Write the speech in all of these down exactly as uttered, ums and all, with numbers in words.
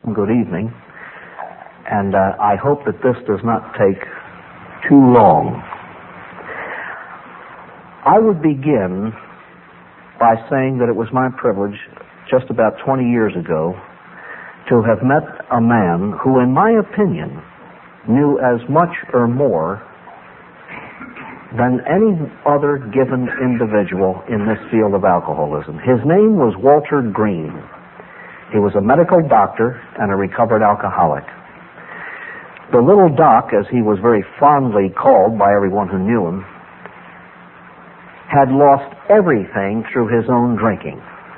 Good evening, and uh, I hope that this does not take too long. I would begin by saying that it was my privilege just about twenty years ago to have met a man who, in my opinion, knew as much or more than any other given individual in this field of alcoholism. His name was Walter Green. He was a medical doctor and a recovered alcoholic. The little doc, as he was very fondly called by everyone who knew him, had lost everything through his own drinking,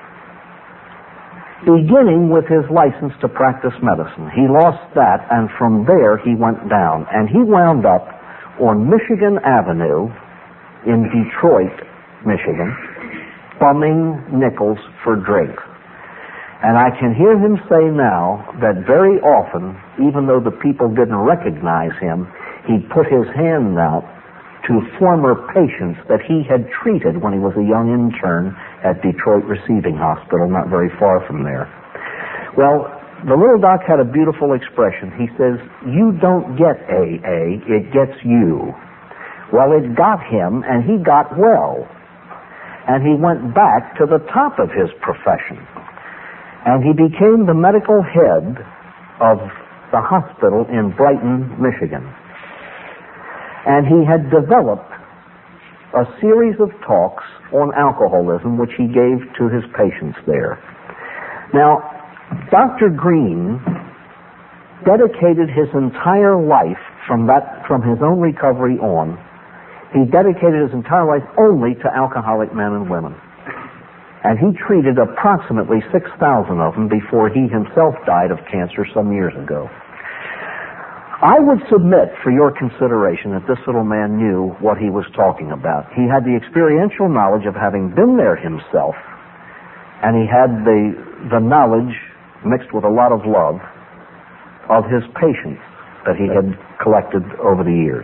beginning with his license to practice medicine. He lost that, and from there he went down, and he wound up on Michigan Avenue in Detroit, Michigan, bumming nickels for drink. And I can hear him say now that very often, even though the people didn't recognize him, he put his hand out to former patients that he had treated when he was a young intern at Detroit Receiving Hospital, not very far from there. Well, the little doc had a beautiful expression. He says, "You don't get A A, it gets you." Well, it got him, and he got well. And he went back to the top of his profession. And he became the medical head of the hospital in Brighton, Michigan. And he had developed a series of talks on alcoholism, which he gave to his patients there. Now, Doctor Green dedicated his entire life from that, from his own recovery on, he dedicated his entire life only to alcoholic men and women. And he treated approximately six thousand of them before he himself died of cancer some years ago. I would submit for your consideration that this little man knew what he was talking about. He had the experiential knowledge of having been there himself, and he had the, the knowledge mixed with a lot of love of his patients that he had collected over the years.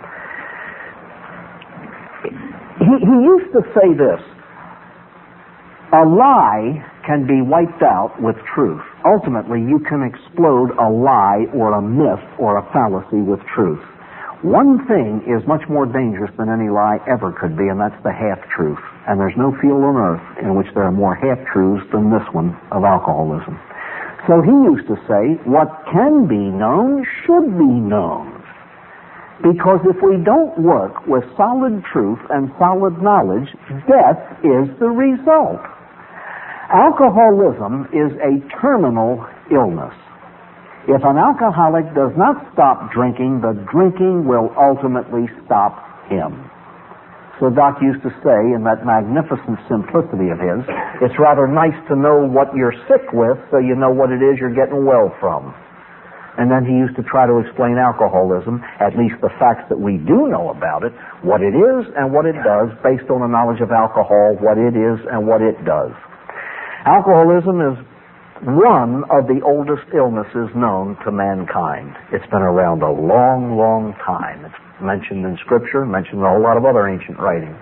He, he used to say this: a lie can be wiped out with truth. Ultimately, you can explode a lie or a myth or a fallacy with truth. One thing is much more dangerous than any lie ever could be, and that's the half-truth. And there's no field on earth in which there are more half-truths than this one of alcoholism. So he used to say, what can be known should be known. Because if we don't work with solid truth and solid knowledge, death is the result. Alcoholism is a terminal illness. If an alcoholic does not stop drinking, the drinking will ultimately stop him. So Doc used to say, in that magnificent simplicity of his, it's rather nice to know what you're sick with so you know what it is you're getting well from. And then he used to try to explain alcoholism, at least the facts that we do know about it, what it is and what it does, based on a knowledge of alcohol, what it is and what it does. Alcoholism is one of the oldest illnesses known to mankind. It's been around a long, long time. It's mentioned in Scripture, mentioned in a whole lot of other ancient writings.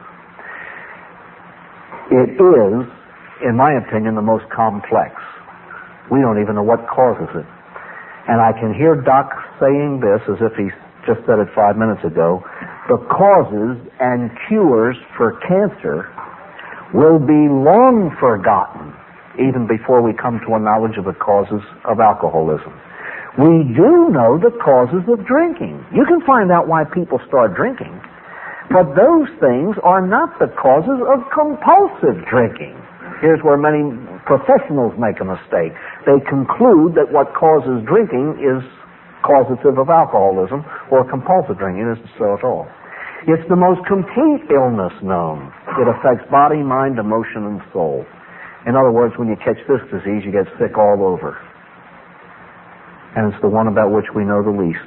It is, in my opinion, the most complex. We don't even know what causes it. And I can hear Doc saying this as if he just said it five minutes ago. The causes and cures for cancer will be long forgotten even before we come to a knowledge of the causes of alcoholism. We do know the causes of drinking. You can find out why people start drinking, but those things are not the causes of compulsive drinking. Here's where many professionals make a mistake. They conclude that what causes drinking is causative of alcoholism or compulsive drinking. It isn't so at all. It's the most complete illness known. It affects body, mind, emotion, and soul. In other words, when you catch this disease, you get sick all over. And it's the one about which we know the least.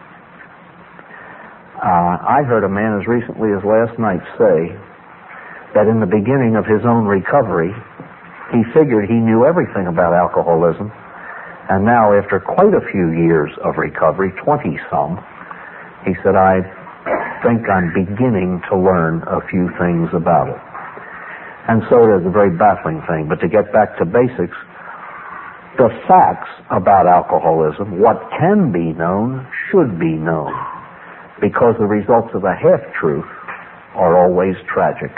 Uh, I heard a man as recently as last night say that in the beginning of his own recovery, he figured he knew everything about alcoholism. And now, after quite a few years of recovery, twenty-some, he said, I think I'm beginning to learn a few things about it. And so it is a very baffling thing. But to get back to basics, The facts about alcoholism, what can be known, should be known, because the results of a half-truth are always tragic.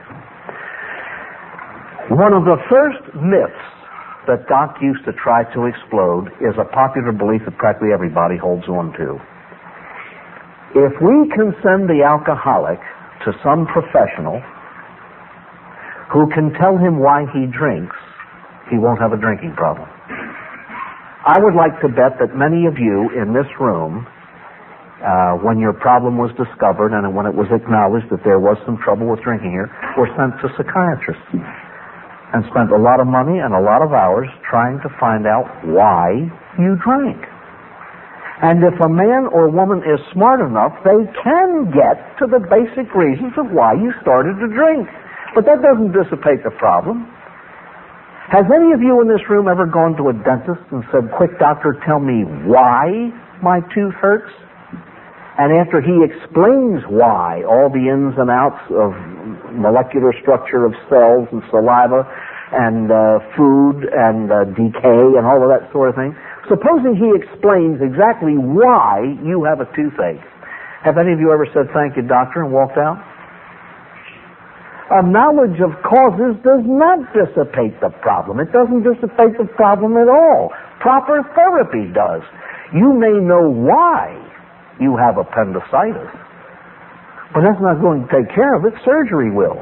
One of the first myths that Doc used to try to explode is a popular belief that practically everybody holds on to. If we can send the alcoholic to some professional who can tell him why he drinks, he won't have a drinking problem. I would like to bet that many of you in this room, uh, when your problem was discovered and when it was acknowledged that there was some trouble with drinking here, were sent to psychiatrists and spent a lot of money and a lot of hours trying to find out why you drank. And if a man or woman is smart enough, they can get to the basic reasons of why you started to drink. But that doesn't dissipate the problem. Has any of you in this room ever gone to a dentist and said, "Quick, doctor, tell me why my tooth hurts"? And after he explains why, all the ins and outs of molecular structure of cells and saliva and uh, food and uh, decay and all of that sort of thing, supposing he explains exactly why you have a toothache, have any of you ever said, "Thank you, doctor," and walked out? A knowledge of causes does not dissipate the problem. It doesn't dissipate the problem at all. Proper therapy does. You may know why you have appendicitis, but that's not going to take care of it. Surgery will.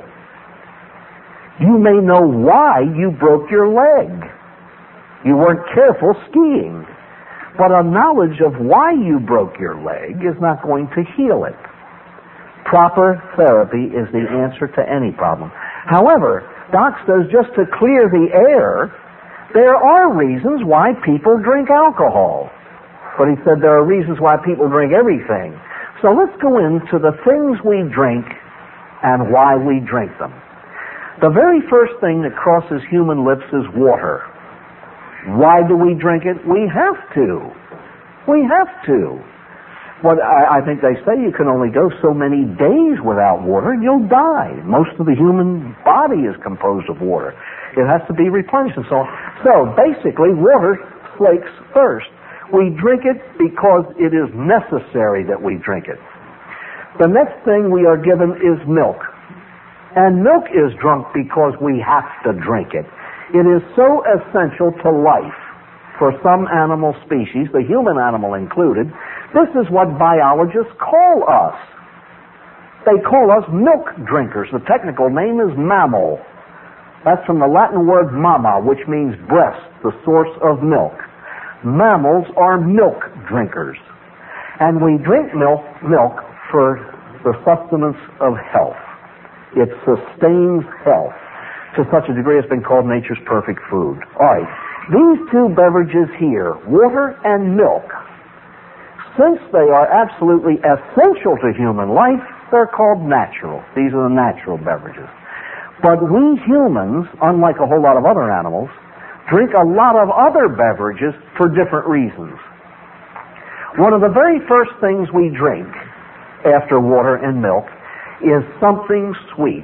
You may know why you broke your leg. You weren't careful skiing. But a knowledge of why you broke your leg is not going to heal it. Proper therapy is the answer to any problem. However, Doc says just to clear the air, there are reasons why people drink alcohol. But he said there are reasons why people drink everything. So let's go into the things we drink and why we drink them. The very first thing that crosses human lips is water. Why do we drink it? We have to. We have to. But I, I think they say you can only go so many days without water and you'll die. Most of the human body is composed of water. It has to be replenished and so on. So basically, water slakes thirst. We drink it because it is necessary that we drink it. The next thing we are given is milk. And milk is drunk because we have to drink it. It is so essential to life for some animal species, the human animal included. This is what biologists call us. They call us milk drinkers. The technical name is mammal. That's from the Latin word mama, which means breast, the source of milk. Mammals are milk drinkers. And we drink milk, milk for the sustenance of health. It sustains health. To such a degree it's been called nature's perfect food. All right. These two beverages here, water and milk, since they are absolutely essential to human life, they're called natural. These are the natural beverages. But we humans, unlike a whole lot of other animals, drink a lot of other beverages for different reasons. One of the very first things we drink after water and milk is something sweet.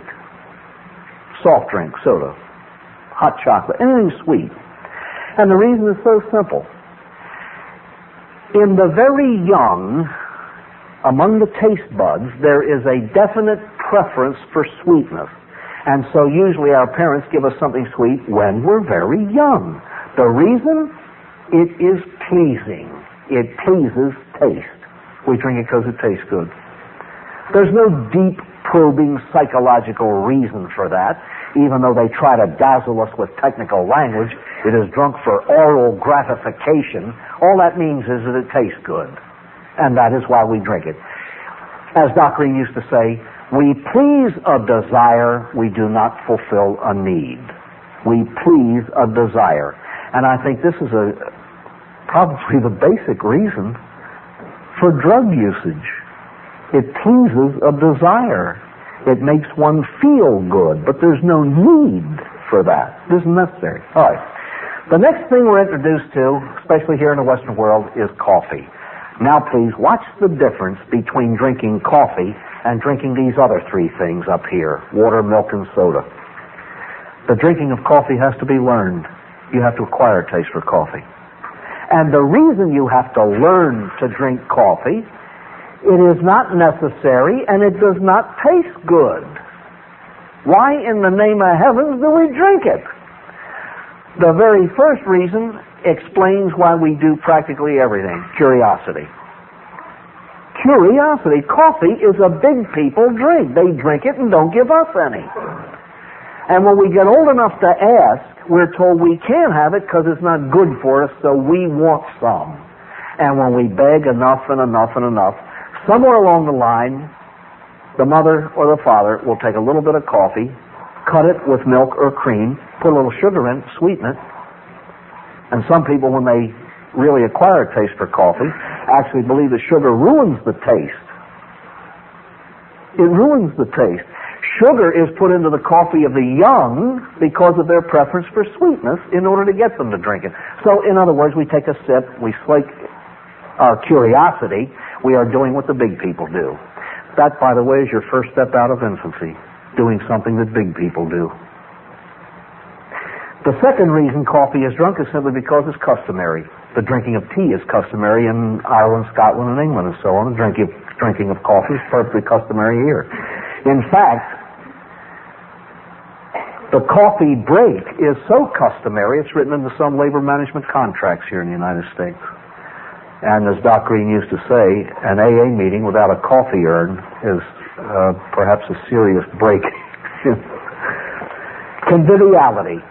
Soft drink, soda, hot chocolate, anything sweet. And the reason is so simple. In the very young, among the taste buds, there is a definite preference for sweetness. And so usually our parents give us something sweet when we're very young. The reason? It is pleasing. It pleases taste. We drink it because it tastes good. There's no deep, probing, psychological reason for that. Even though they try to dazzle us with technical language, it is drunk for oral gratification. All that means is that it tastes good. And that is why we drink it. As Doc Green used to say, we please a desire, we do not fulfill a need. We please a desire. And I think this is a probably the basic reason for drug usage. It pleases a desire. It makes one feel good, but there's no need for that. It isn't necessary. All right. The next thing we're introduced to, especially here in the Western world, is coffee. Now, please, watch the difference between drinking coffee and drinking these other three things up here, water, milk, and soda. The drinking of coffee has to be learned. You have to acquire a taste for coffee. And the reason you have to learn to drink coffee, it is not necessary and it does not taste good. Why in the name of heavens do we drink it? The very first reason explains why we do practically everything. Curiosity. Curiosity. Coffee is a big people drink. They drink it and don't give us any. And when we get old enough to ask, we're told we can't have it because it's not good for us, so we want some. And when we beg enough and enough and enough, somewhere along the line, the mother or the father will take a little bit of coffee, cut it with milk or cream, put a little sugar in it, sweeten it. And some people, when they really acquire a taste for coffee, actually believe that sugar ruins the taste. It ruins the taste. Sugar is put into the coffee of the young because of their preference for sweetness in order to get them to drink it. So, in other words, we take a sip, we slake our curiosity, we are doing what the big people do. That, by the way, is your first step out of infancy, doing something that big people do. The second reason coffee is drunk is simply because it's customary. The drinking of tea is customary in Ireland, Scotland, and England, and so on. The drinking, drinking of coffee is perfectly customary here. In fact, the coffee break is so customary, it's written into some labor management contracts here in the United States. And as Doc Green used to say, an A A meeting without a coffee urn is uh, perhaps a serious break. Conviviality.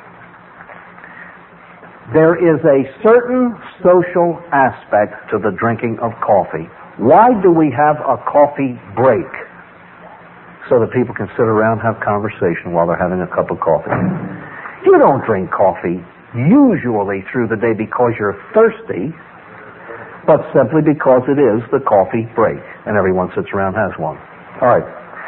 There is a certain social aspect to the drinking of coffee. Why do we have a coffee break? So that people can sit around and have conversation while they're having a cup of coffee. You don't drink coffee usually through the day because you're thirsty, but simply because it is the coffee break, and everyone sits around and has one. All right.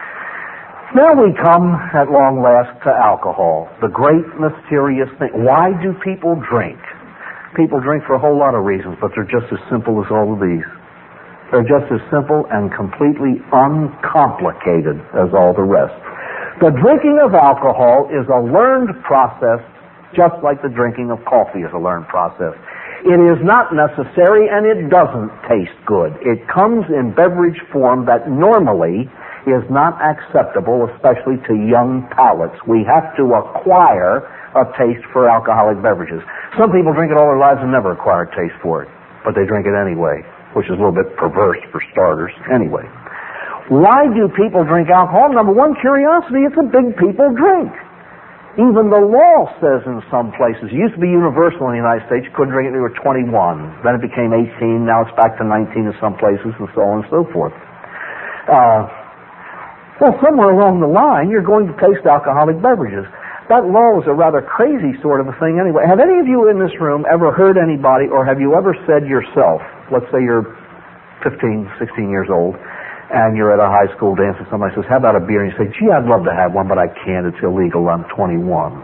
Now we come, at long last, to alcohol, the great mysterious thing. Why do people drink? People drink for a whole lot of reasons, but they're just as simple as all of these. They're just as simple and completely uncomplicated as all the rest. The drinking of alcohol is a learned process, just like the drinking of coffee is a learned process. It is not necessary and it doesn't taste good. It comes in beverage form that normally is not acceptable, especially to young palates. We have to acquire a taste for alcoholic beverages. Some people drink it all their lives and never acquire a taste for it, but they drink it anyway, which is a little bit perverse for starters. Anyway, why do people drink alcohol? Number one, curiosity. It's a big people drink. Even the law says in some places, it used to be universal in the United States, you couldn't drink it until you were twenty-one. Then it became eighteen, now it's back to nineteen in some places, and so on and so forth. Uh, well, somewhere along the line, you're going to taste alcoholic beverages. That law was a rather crazy sort of a thing anyway. Have any of you in this room ever heard anybody, or have you ever said yourself, let's say you're fifteen, sixteen years old, and you're at a high school dance and somebody says, how about a beer? And you say, gee, I'd love to have one, but I can't. It's illegal. I'm twenty-one.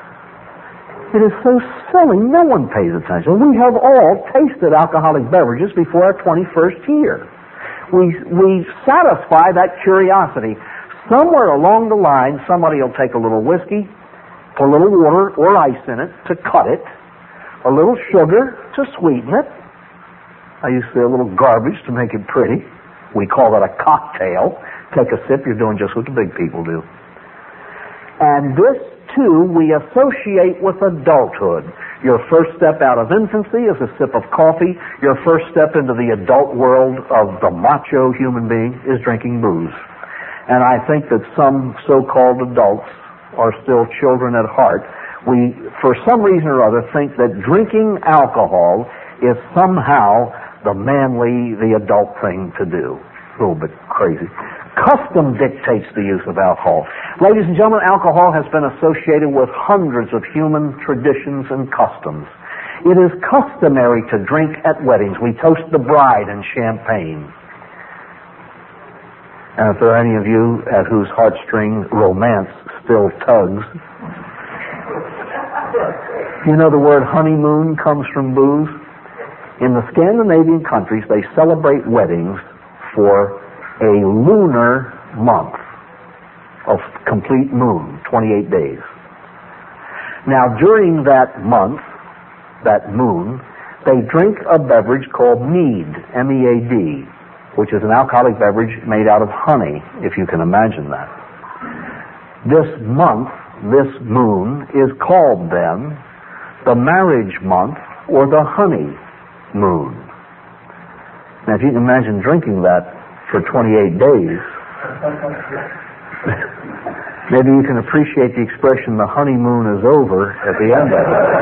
It is so silly. No one pays attention. We have all tasted alcoholic beverages before our twenty-first year. We, we satisfy that curiosity. Somewhere along the line, somebody will take a little whiskey, put a little water or ice in it to cut it, a little sugar to sweeten it. I used to say a little garbage to make it pretty. We call that a cocktail. Take a sip, you're doing just what the big people do. And this, too, we associate with adulthood. Your first step out of infancy is a sip of coffee. Your first step into the adult world of the macho human being is drinking booze. And I think that some so-called adults are still children at heart. We, for some reason or other, think that drinking alcohol is somehow the manly, the adult thing to do. A little bit crazy. Custom dictates the use of alcohol. Ladies and gentlemen, alcohol has been associated with hundreds of human traditions and customs. It is customary to drink at weddings. We toast the bride in champagne. And if there are any of you at whose heartstring romance still tugs, you know the word honeymoon comes from booze? In the Scandinavian countries, they celebrate weddings for a lunar month of complete moon, twenty-eight days. Now, during that month, that moon, they drink a beverage called mead, M E A D, which is an alcoholic beverage made out of honey, if you can imagine that. This month, this moon, is called then the marriage month or the honey moon. Now, if you can imagine drinking that for twenty-eight days, maybe you can appreciate the expression, the honeymoon is over, at the end of it.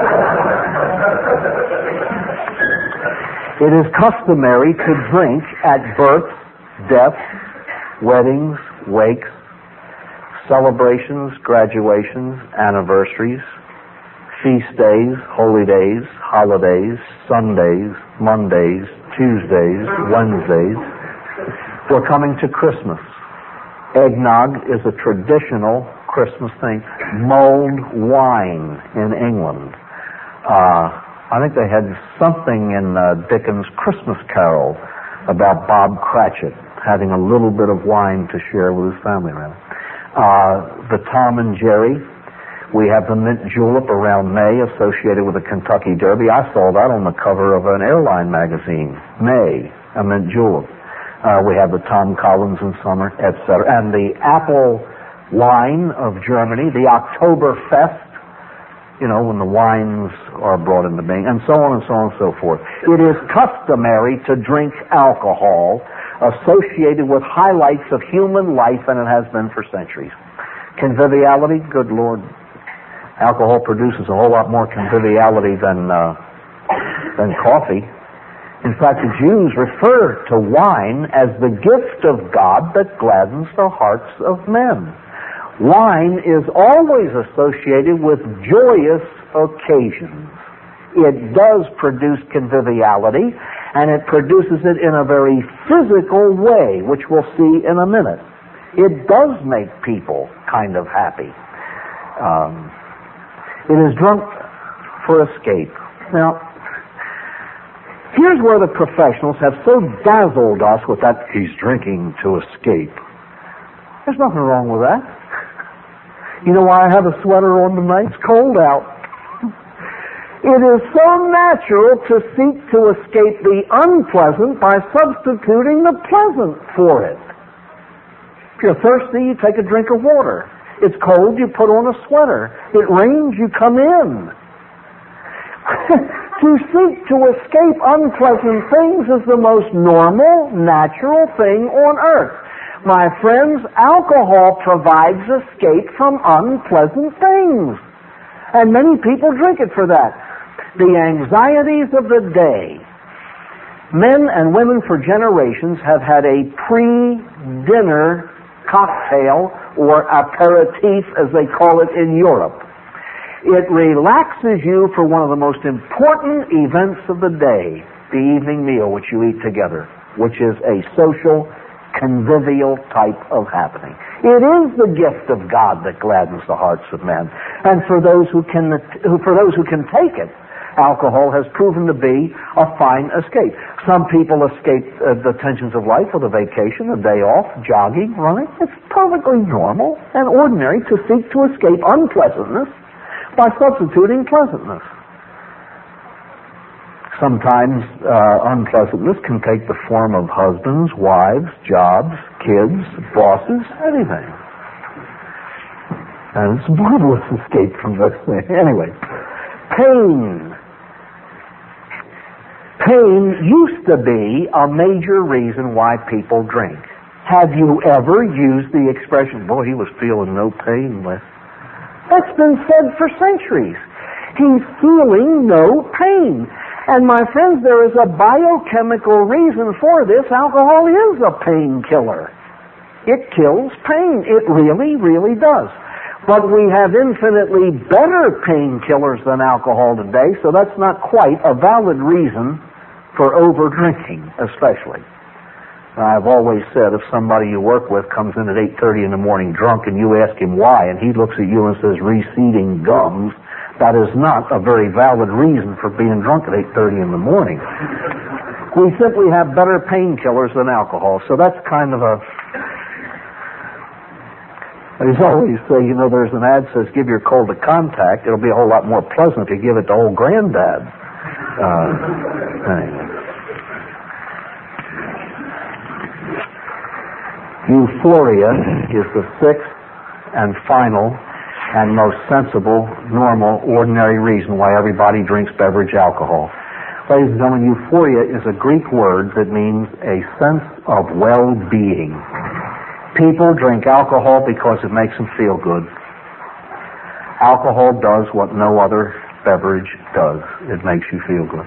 It is customary to drink at births, deaths, weddings, wakes, celebrations, graduations, anniversaries, feast days, holy days, holidays, Sundays, Mondays, Tuesdays, Wednesdays. We're coming to Christmas. Eggnog is a traditional Christmas thing. Mulled wine in England. Uh, I think they had something in uh, Dickens' Christmas Carol about Bob Cratchit having a little bit of wine to share with his family around. Uh, the Tom and Jerry. We have the mint julep around May associated with the Kentucky Derby. I saw that on the cover of an airline magazine. May, a mint julep. Uh, we have the Tom Collins in summer, et cetera. And the apple wine of Germany, the Oktoberfest, you know, when the wines are brought into being, and so on and so on and so forth. It is customary to drink alcohol associated with highlights of human life, and it has been for centuries. Conviviality, good Lord. Alcohol produces a whole lot more conviviality than, uh, than coffee. In fact, the Jews refer to wine as the gift of God that gladdens the hearts of men. Wine is always associated with joyous occasions. It does produce conviviality, and it produces it in a very physical way, which we'll see in a minute. It does make people kind of happy. Um, it is drunk for escape. Now, here's where the professionals have so dazzled us with that, he's drinking to escape. There's nothing wrong with that. You know why I have a sweater on tonight? It's cold out. It is so natural to seek to escape the unpleasant by substituting the pleasant for it. If you're thirsty, you take a drink of water. It's cold, you put on a sweater. It rains, you come in. To seek to escape unpleasant things is the most normal, natural thing on earth. My friends, alcohol provides escape from unpleasant things. And many people drink it for that. The anxieties of the day. Men and women for generations have had a pre-dinner cocktail, or aperitif as they call it in Europe. It relaxes you for one of the most important events of the day, the evening meal which you eat together, which is a social, convivial type of happening. It is the gift of God that gladdens the hearts of men. And for those who can, for those who can take it, alcohol has proven to be a fine escape. Some people escape uh, the tensions of life with a vacation, a day off, jogging, running. It's perfectly normal and ordinary to seek to escape unpleasantness by substituting pleasantness. Sometimes uh, unpleasantness can take the form of husbands, wives, jobs, kids, bosses, anything. And it's marvelous escape from those things. Anyway, pain. Pain used to be a major reason why people drink. Have you ever used the expression, boy, he was feeling no pain with? That's been said for centuries. He's feeling no pain. And my friends, there is a biochemical reason for this. Alcohol is a painkiller. It kills pain. It really, really does. But we have infinitely better painkillers than alcohol today, so that's not quite a valid reason for over-drinking, especially. I've always said if somebody you work with comes in at eight thirty in the morning drunk and you ask him why, and he looks at you and says, receding gums, that is not a very valid reason for being drunk at eight thirty in the morning. We simply have better painkillers than alcohol, so that's kind of a... I always say, you know, there's an ad that says, give your cold a contact. It'll be a whole lot more pleasant if you give it to old granddad. Uh, thing. Euphoria is the sixth and final and most sensible, normal, ordinary reason why everybody drinks beverage alcohol. Ladies and gentlemen, euphoria is a Greek word that means a sense of well-being. People drink alcohol because it makes them feel good. Alcohol does what no other beverage does. It makes you feel good.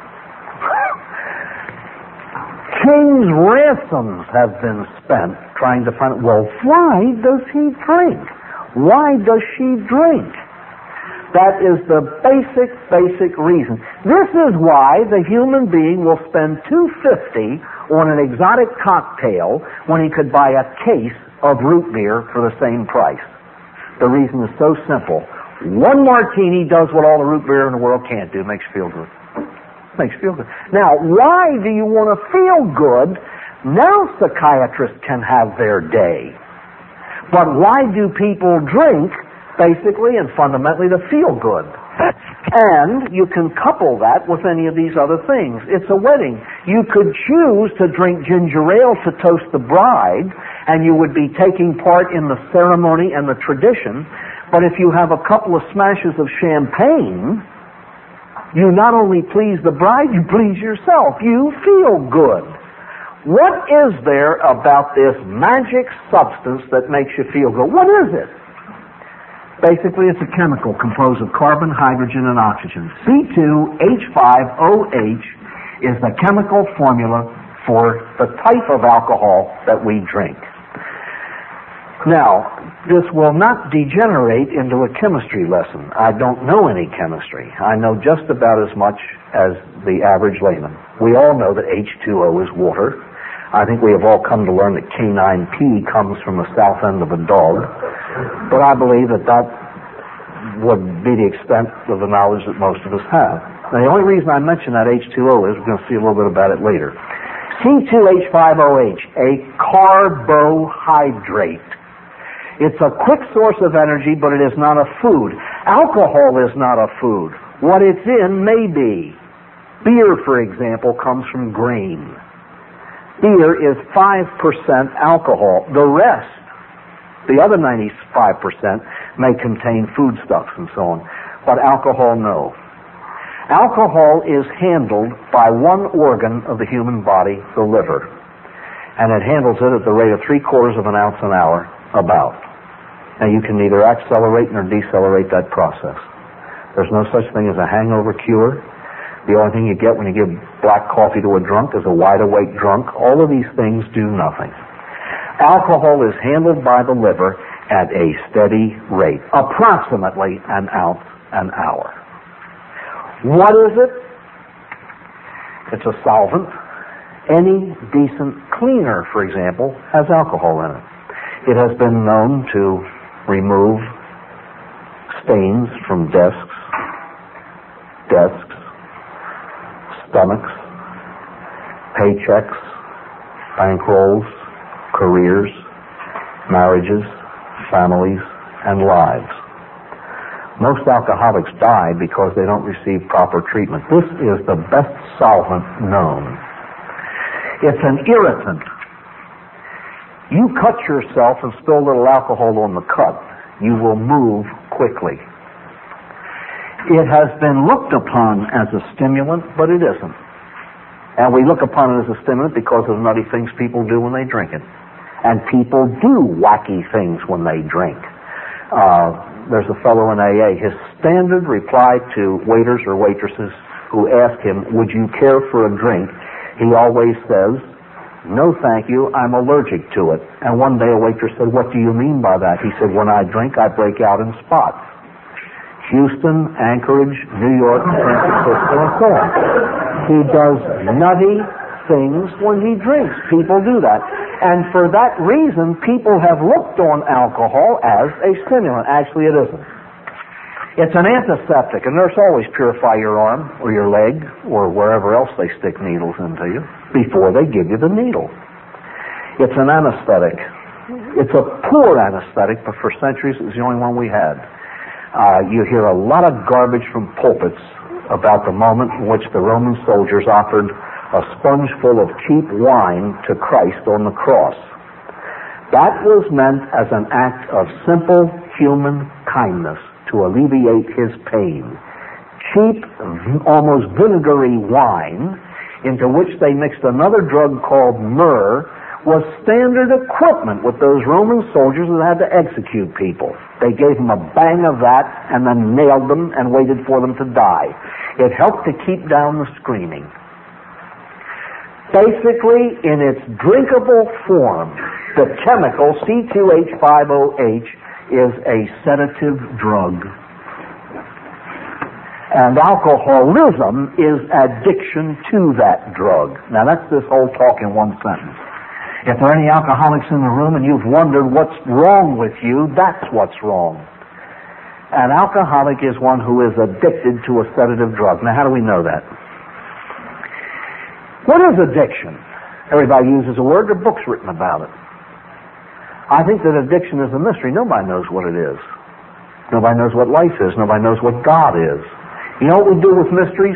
King's ransoms have been spent trying to find, well, why does he drink? Why does she drink? That is the basic, basic reason. This is why the human being will spend two hundred fifty dollars on an exotic cocktail when he could buy a case of root beer for the same price. The reason is so simple. One martini does what all the root beer in the world can't do. Makes you feel good. Makes you feel good. Now, why do you want to feel good? Now psychiatrists can have their day. But why do people drink? Basically and fundamentally to feel good. And you can couple that with any of these other things. It's a wedding. You could choose to drink ginger ale to toast the bride, and you would be taking part in the ceremony and the tradition. But if you have a couple of smashes of champagne, you not only please the bride, you please yourself. You feel good. What is there about this magic substance that makes you feel good? What is it? Basically, it's a chemical composed of carbon, hydrogen, and oxygen. C two H five O H is the chemical formula for the type of alcohol that we drink. Now, this will not degenerate into a chemistry lesson. I don't know any chemistry. I know just about as much as the average layman. We all know that H two O is water. I think we have all come to learn that canine pee comes from the south end of a dog. But I believe that that would be the extent of the knowledge that most of us have. Now, the only reason I mention that H two O is we're going to see a little bit about it later. C two H five O H, a carbohydrate. It's a quick source of energy, but it is not a food. Alcohol is not a food. What it's in may be. Beer, for example, comes from grain. Beer is five percent alcohol. The rest, the other ninety-five percent, may contain foodstuffs and so on. But alcohol, no. Alcohol is handled by one organ of the human body, the liver. And it handles it at the rate of three quarters of an ounce an hour, about. And you can neither accelerate nor decelerate that process. There's no such thing as a hangover cure. The only thing you get when you give black coffee to a drunk is a wide-awake drunk. All of these things do nothing. Alcohol is handled by the liver at a steady rate, approximately an ounce an hour. What is it? It's a solvent. Any decent cleaner, for example, has alcohol in it. It has been known to remove stains from desks, desks, stomachs, paychecks, bankrolls, careers, marriages, families, and lives. Most alcoholics die because they don't receive proper treatment. This is the best solvent known. It's an irritant. You cut yourself and spill a little alcohol on the cut, you will move quickly. It has been looked upon as a stimulant, but it isn't. And we look upon it as a stimulant because of the nutty things people do when they drink it. And people do wacky things when they drink. Uh, there's a fellow in A A, his standard reply to waiters or waitresses who ask him, would you care for a drink? He always says, no thank you, I'm allergic to it. And one day a waitress said, what do you mean by that? He said, when I drink, I break out in spots. Houston, Anchorage, New York, San Francisco, and so on. He does nutty things when he drinks. People do that. And for that reason, people have looked on alcohol as a stimulant. Actually, it isn't. It's an antiseptic. A nurse always purify your arm or your leg or wherever else they stick needles into you before they give you the needle. It's an anesthetic. It's a poor anesthetic, but for centuries it was the only one we had. Uh, you hear a lot of garbage from pulpits about the moment in which the Roman soldiers offered a sponge full of cheap wine to Christ on the cross. That was meant as an act of simple human kindness to alleviate his pain. Cheap, almost vinegary wine, into which they mixed another drug called myrrh, was standard equipment with those Roman soldiers that had to execute people. They gave them a bang of that and then nailed them and waited for them to die. It helped to keep down the screaming. Basically, in its drinkable form, the chemical C two H five O H is a sedative drug. And alcoholism is addiction to that drug. Now that's this whole talk in one sentence. If there are any alcoholics in the room and you've wondered what's wrong with you, that's what's wrong. An alcoholic is one who is addicted to a sedative drug. Now how do we know that? What is addiction? Everybody uses a word. There are books written about it. I think that addiction is a mystery. Nobody knows what it is. Nobody knows what life is. Nobody knows what God is. You know what we do with mysteries?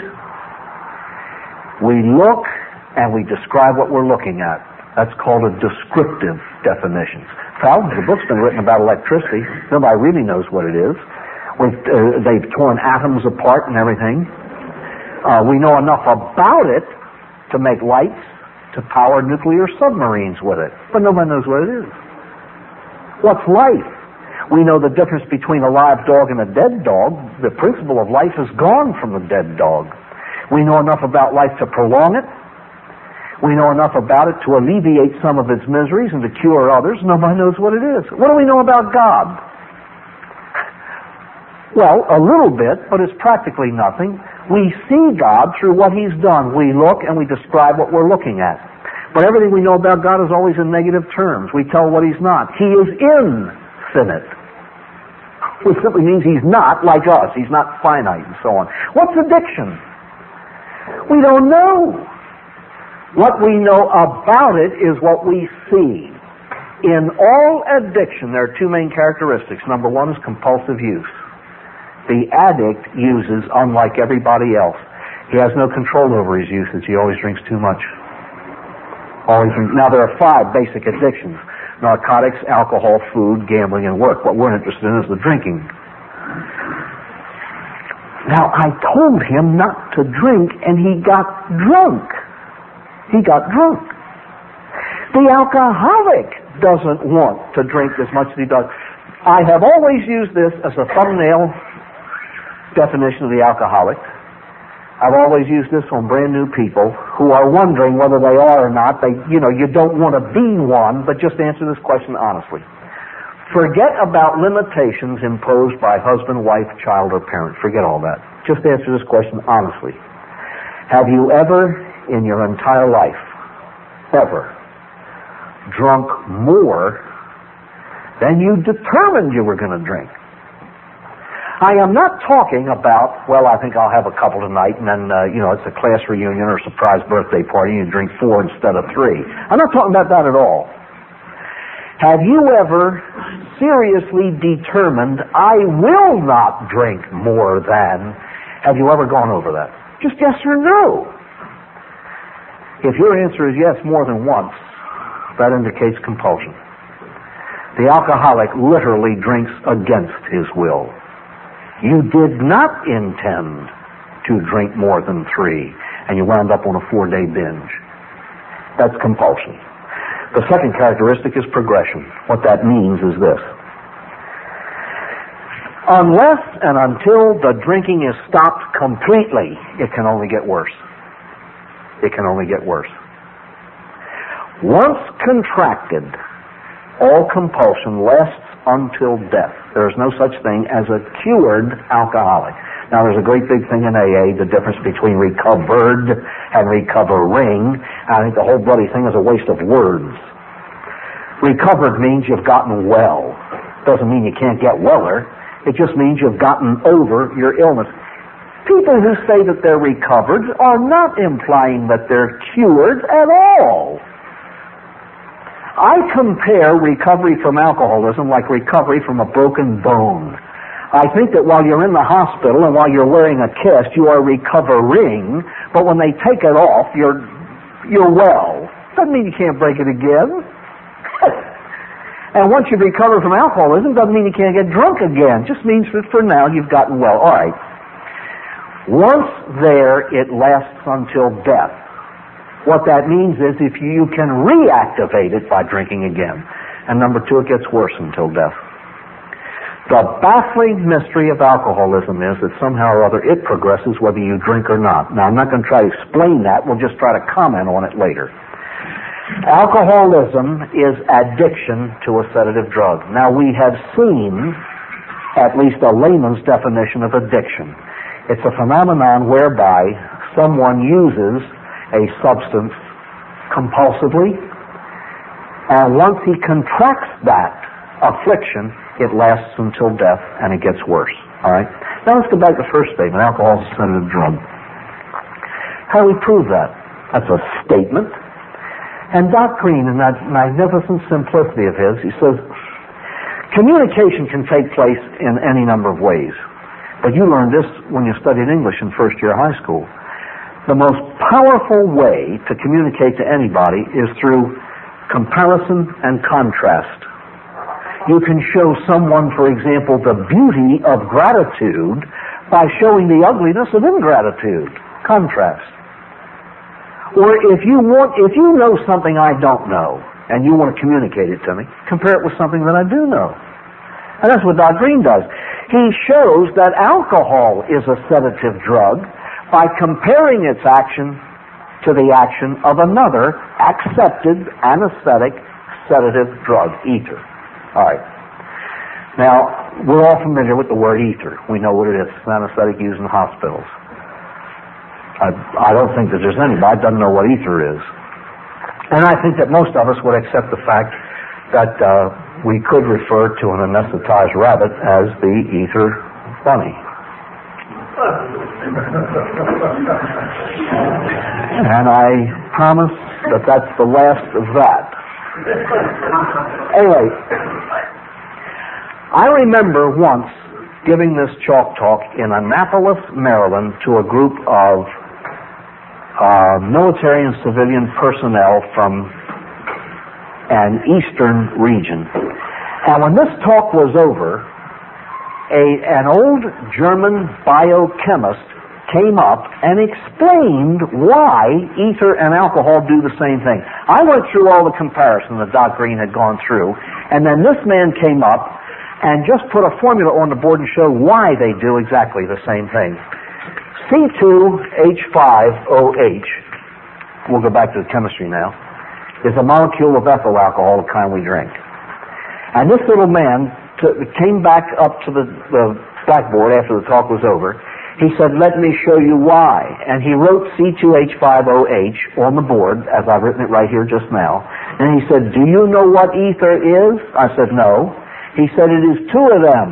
We look and we describe what we're looking at. That's called a descriptive definition. Thousands of books have been written about electricity. Nobody really knows what it is. We've, uh, they've torn atoms apart and everything. Uh, we know enough about it to make lights, to power nuclear submarines with it. But nobody knows what it is. What's life? We know the difference between a live dog and a dead dog. The principle of life is gone from the dead dog. We know enough about life to prolong it. We know enough about it to alleviate some of its miseries and to cure others. Nobody knows what it is. What do we know about God? Well, a little bit, but it's practically nothing. We see God through what He's done. We look and we describe what we're looking at. But everything we know about God is always in negative terms. We tell what He's not. He is infinite, which simply means He's not like us. He's not finite and so on. What's addiction? We don't know. What we know about it is what we see. In all addiction, there are two main characteristics. Number one is compulsive use. The addict uses unlike everybody else. He has no control over his usage. He always drinks too much. Always drinks. Now, there are five basic addictions: narcotics, alcohol, food, gambling, and work. What we're interested in is the drinking. Now, I told him not to drink, and he got drunk. He got drunk. The alcoholic doesn't want to drink as much as he does. I have always used this as a thumbnail definition of the alcoholic. I've always used this on brand new people who are wondering whether they are or not. They, you know, you don't want to be one, but just answer this question honestly. Forget about limitations imposed by husband, wife, child, or parent. Forget all that. Just answer this question honestly. Have you ever, in your entire life, ever drunk more than you determined you were going to drink? I am not talking about, well, I think I'll have a couple tonight, and then, uh, you know, it's a class reunion or a surprise birthday party, and you drink four instead of three. I'm not talking about that at all. Have you ever seriously determined, I will not drink more than? Have you ever gone over that? Just yes or no. If your answer is yes more than once, that indicates compulsion. The alcoholic literally drinks against his will. You did not intend to drink more than three, and you wound up on a four-day binge. That's compulsion. The second characteristic is progression. What that means is this. Unless and until the drinking is stopped completely, it can only get worse. It can only get worse. Once contracted, all compulsion lasts until death. There is no such thing as a cured alcoholic. Now, there's a great big thing in A A, the difference between recovered and recovering. I think the whole bloody thing is a waste of words. Recovered means you've gotten well. Doesn't mean you can't get weller. It just means you've gotten over your illness. People who say that they're recovered are not implying that they're cured at all. I compare recovery from alcoholism like recovery from a broken bone. I think that while you're in the hospital and while you're wearing a cast, you are recovering, but when they take it off, you're you're well. Doesn't mean you can't break it again. And once you recover from alcoholism, doesn't mean you can't get drunk again. Just means that for now you've gotten well. All right. Once there, it lasts until death. What that means is if you, you can reactivate it by drinking again. And number two, it gets worse until death. The baffling mystery of alcoholism is that somehow or other it progresses whether you drink or not. Now, I'm not going to try to explain that. We'll just try to comment on it later. Alcoholism is addiction to a sedative drug. Now, we have seen at least a layman's definition of addiction. It's a phenomenon whereby someone uses a substance compulsively, and once he contracts that affliction, it lasts until death, and it gets worse. All right? Now let's go back to the first statement. Alcohol is a sedative drug. How do we prove that? That's a statement. And Doc Green, in that magnificent simplicity of his, he says, communication can take place in any number of ways. But you learned this when you studied English in first year high school. The most powerful way to communicate to anybody is through comparison and contrast. You can show someone, for example, the beauty of gratitude by showing the ugliness of ingratitude. Contrast. Or if you want, if you know something I don't know, and you want to communicate it to me, compare it with something that I do know. And that's what Doc Green does. He shows that alcohol is a sedative drug by comparing its action to the action of another accepted anesthetic sedative drug, ether. All right. Now, we're all familiar with the word ether. We know what it is. It's an anesthetic used in hospitals. I, I don't think that there's anybody that doesn't know what ether is. And I think that most of us would accept the fact that uh, we could refer to an anesthetized rabbit as the ether bunny. And I promise that that's the last of that. Anyway, I remember once giving this chalk talk in Annapolis, Maryland, to a group of uh, military and civilian personnel from an eastern region. And when this talk was over, a, an old German biochemist came up and explained why ether and alcohol do the same thing. I went through all the comparison that Doc Green had gone through, and then this man came up and just put a formula on the board and showed why they do exactly the same thing. C two H five O H, we'll go back to the chemistry now, is a molecule of ethyl alcohol, the kind we drink. And this little man t- came back up to the, the blackboard after the talk was over. He said, let me show you why. And he wrote C two H five O H on the board, as I've written it right here just now. And he said, do you know what ether is? I said, no. He said, it is two of them.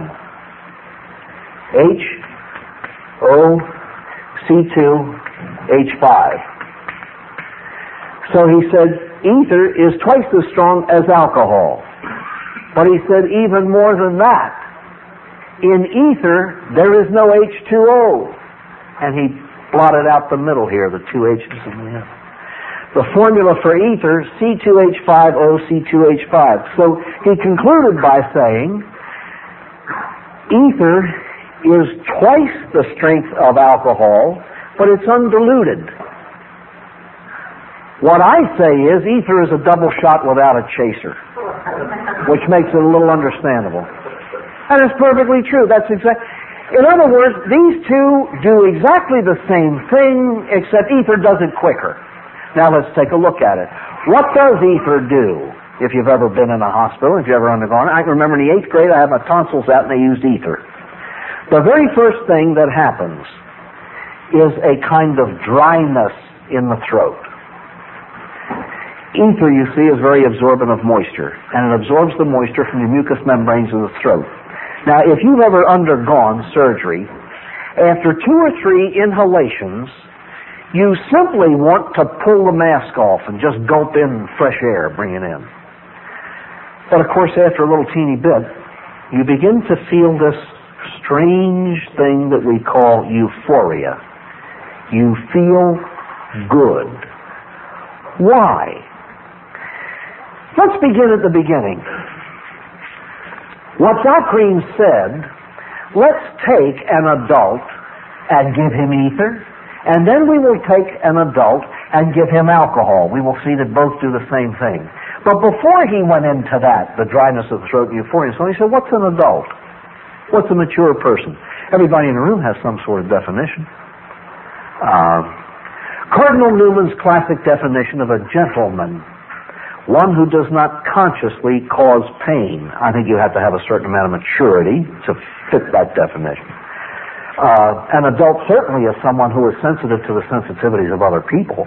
H O C two H five. So he said, ether is twice as strong as alcohol. But he said even more than that. In ether, there is no H two O. And he blotted out the middle here, the two H's in the end. The formula for ether, C two H five O C two H five. So he concluded by saying, ether is twice the strength of alcohol, but it's undiluted. What I say is, ether is a double shot without a chaser, which makes it a little understandable. And it's perfectly true. That's exact. In other words, these two do exactly the same thing, except ether does it quicker. Now let's take a look at it. What does ether do? If you've ever been in a hospital, if you've ever undergone it, I can remember in the eighth grade I had my tonsils out and they used ether. The very first thing that happens is a kind of dryness in the throat. Ether, you see, is very absorbent of moisture, and it absorbs the moisture from the mucous membranes of the throat. Now, if you've ever undergone surgery, after two or three inhalations, you simply want to pull the mask off and just gulp in fresh air, bring it in. But of course, after a little teeny bit, you begin to feel this strange thing that we call euphoria. You feel good. Why? Let's begin at the beginning. What Doc Green said, let's take an adult and give him ether, and then we will take an adult and give him alcohol. We will see that both do the same thing. But before he went into that, the dryness of the throat and euphoria, so he said, what's an adult? What's a mature person? Everybody in the room has some sort of definition. Uh, Cardinal Newman's classic definition of a gentleman, one who does not consciously cause pain. I think you have to have a certain amount of maturity to fit that definition. Uh, an adult certainly is someone who is sensitive to the sensitivities of other people.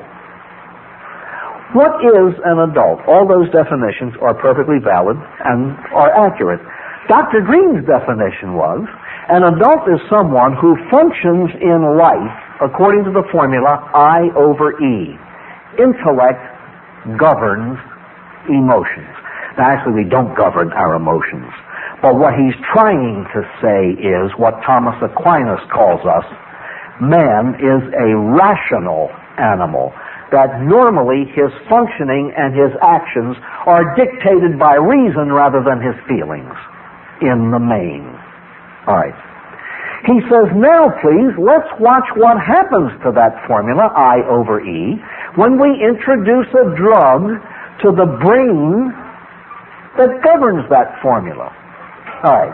What is an adult? All those definitions are perfectly valid and are accurate. Doctor Green's definition was, an adult is someone who functions in life according to the formula I over E. Intellect governs emotions. Now, actually, we don't govern our emotions. But what he's trying to say is what Thomas Aquinas calls us. Man is a rational animal, that normally his functioning and his actions are dictated by reason rather than his feelings, in the main. All right. He says, now please, let's watch what happens to that formula, I over E, when we introduce a drug to the brain that governs that formula. All right.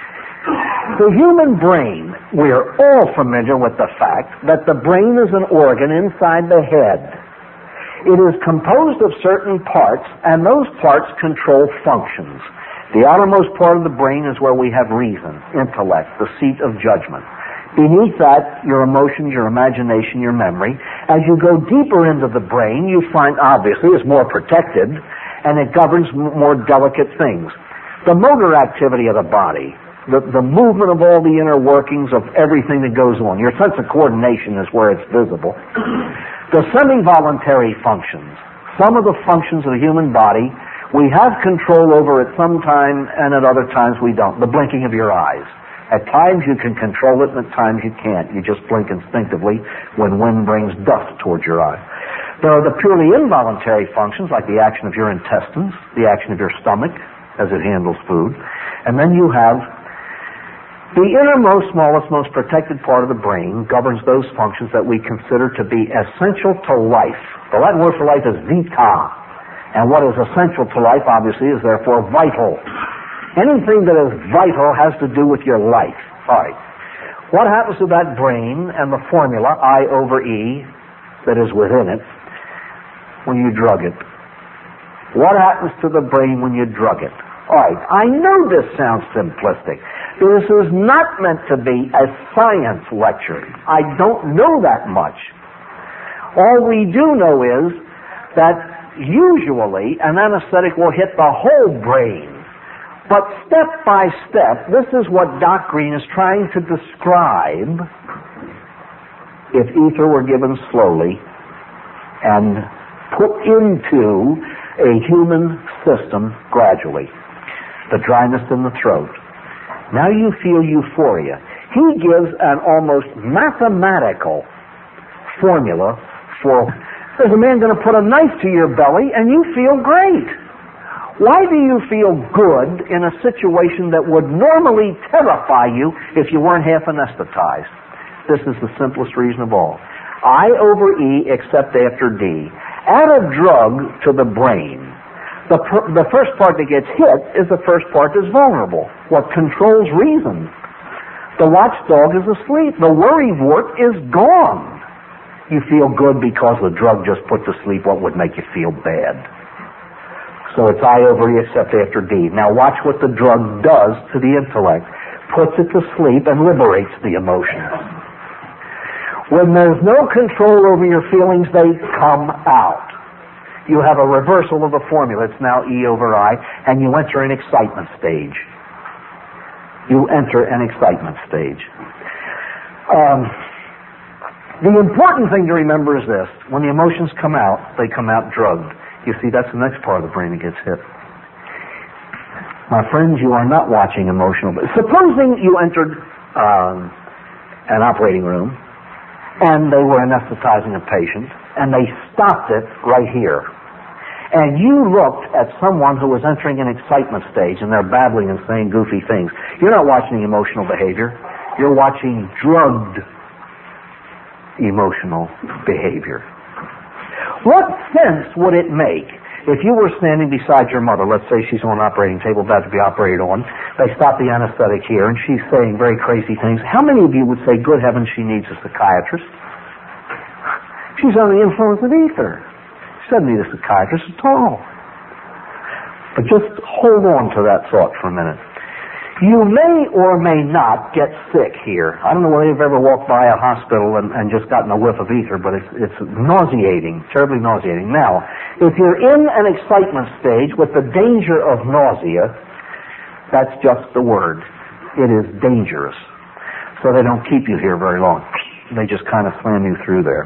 The human brain, we are all familiar with the fact that the brain is an organ inside the head. It is composed of certain parts, and those parts control functions. The outermost part of the brain is where we have reason, intellect, the seat of judgment. Beneath that, your emotions, your imagination, your memory. As you go deeper into the brain, you find, obviously, it's more protected, and it governs m- more delicate things. The motor activity of the body, the, the movement of all the inner workings of everything that goes on. Your sense of coordination is where it's visible. The semi-voluntary functions, some of the functions of the human body, we have control over at some time, and at other times we don't. The blinking of your eyes. At times you can control it, and at times you can't. You just blink instinctively when wind brings dust towards your eye. There are the purely involuntary functions, like the action of your intestines, the action of your stomach as it handles food. And then you have the innermost, smallest, most protected part of the brain governs those functions that we consider to be essential to life. The Latin word for life is vita. And what is essential to life, obviously, is therefore vital. Anything that is vital has to do with your life. All right. What happens to that brain and the formula, I over E, that is within it, when you drug it? What happens to the brain when you drug it? All right. I know this sounds simplistic. This is not meant to be a science lecture. I don't know that much. All we do know is that usually an anesthetic will hit the whole brain. But step by step, this is what Doc Green is trying to describe if ether were given slowly and put into a human system gradually. The dryness in the throat. Now you feel euphoria. He gives an almost mathematical formula for, there's a man going to put a knife to your belly and you feel great. Why do you feel good in a situation that would normally terrify you if you weren't half anesthetized? This is the simplest reason of all. I over E except after D. Add a drug to the brain. The, pr- the first part that gets hit is the first part that's vulnerable. What controls reason. The watchdog is asleep. The worrywart is gone. You feel good because the drug just put to sleep what would make you feel bad. So it's I over E except after D. Now watch what the drug does to the intellect. Puts it to sleep and liberates the emotions. When there's no control over your feelings, they come out. You have a reversal of the formula. It's now E over I, and you enter an excitement stage. You enter an excitement stage. Um, the important thing to remember is this. When the emotions come out, they come out drugged. You see, that's the next part of the brain that gets hit. My friends, you are not watching emotional. Supposing you entered um, an operating room and they were anesthetizing a patient and they stopped it right here. And you looked at someone who was entering an excitement stage and they're babbling and saying goofy things. You're not watching emotional behavior. You're watching drugged emotional behavior. What sense would it make if you were standing beside your mother, let's say she's on an operating table about to be operated on, they stop the anesthetic here and she's saying very crazy things. How many of you would say, good heavens, she needs a psychiatrist? She's under the influence of ether. She doesn't need a psychiatrist at all. But just hold on to that thought for a minute. You may or may not get sick here. I don't know whether you've ever walked by a hospital and, and just gotten a whiff of ether, but it's, it's nauseating, terribly nauseating. Now, if you're in an excitement stage with the danger of nausea, that's just the word. It is dangerous. So they don't keep you here very long. They just kind of slam you through there.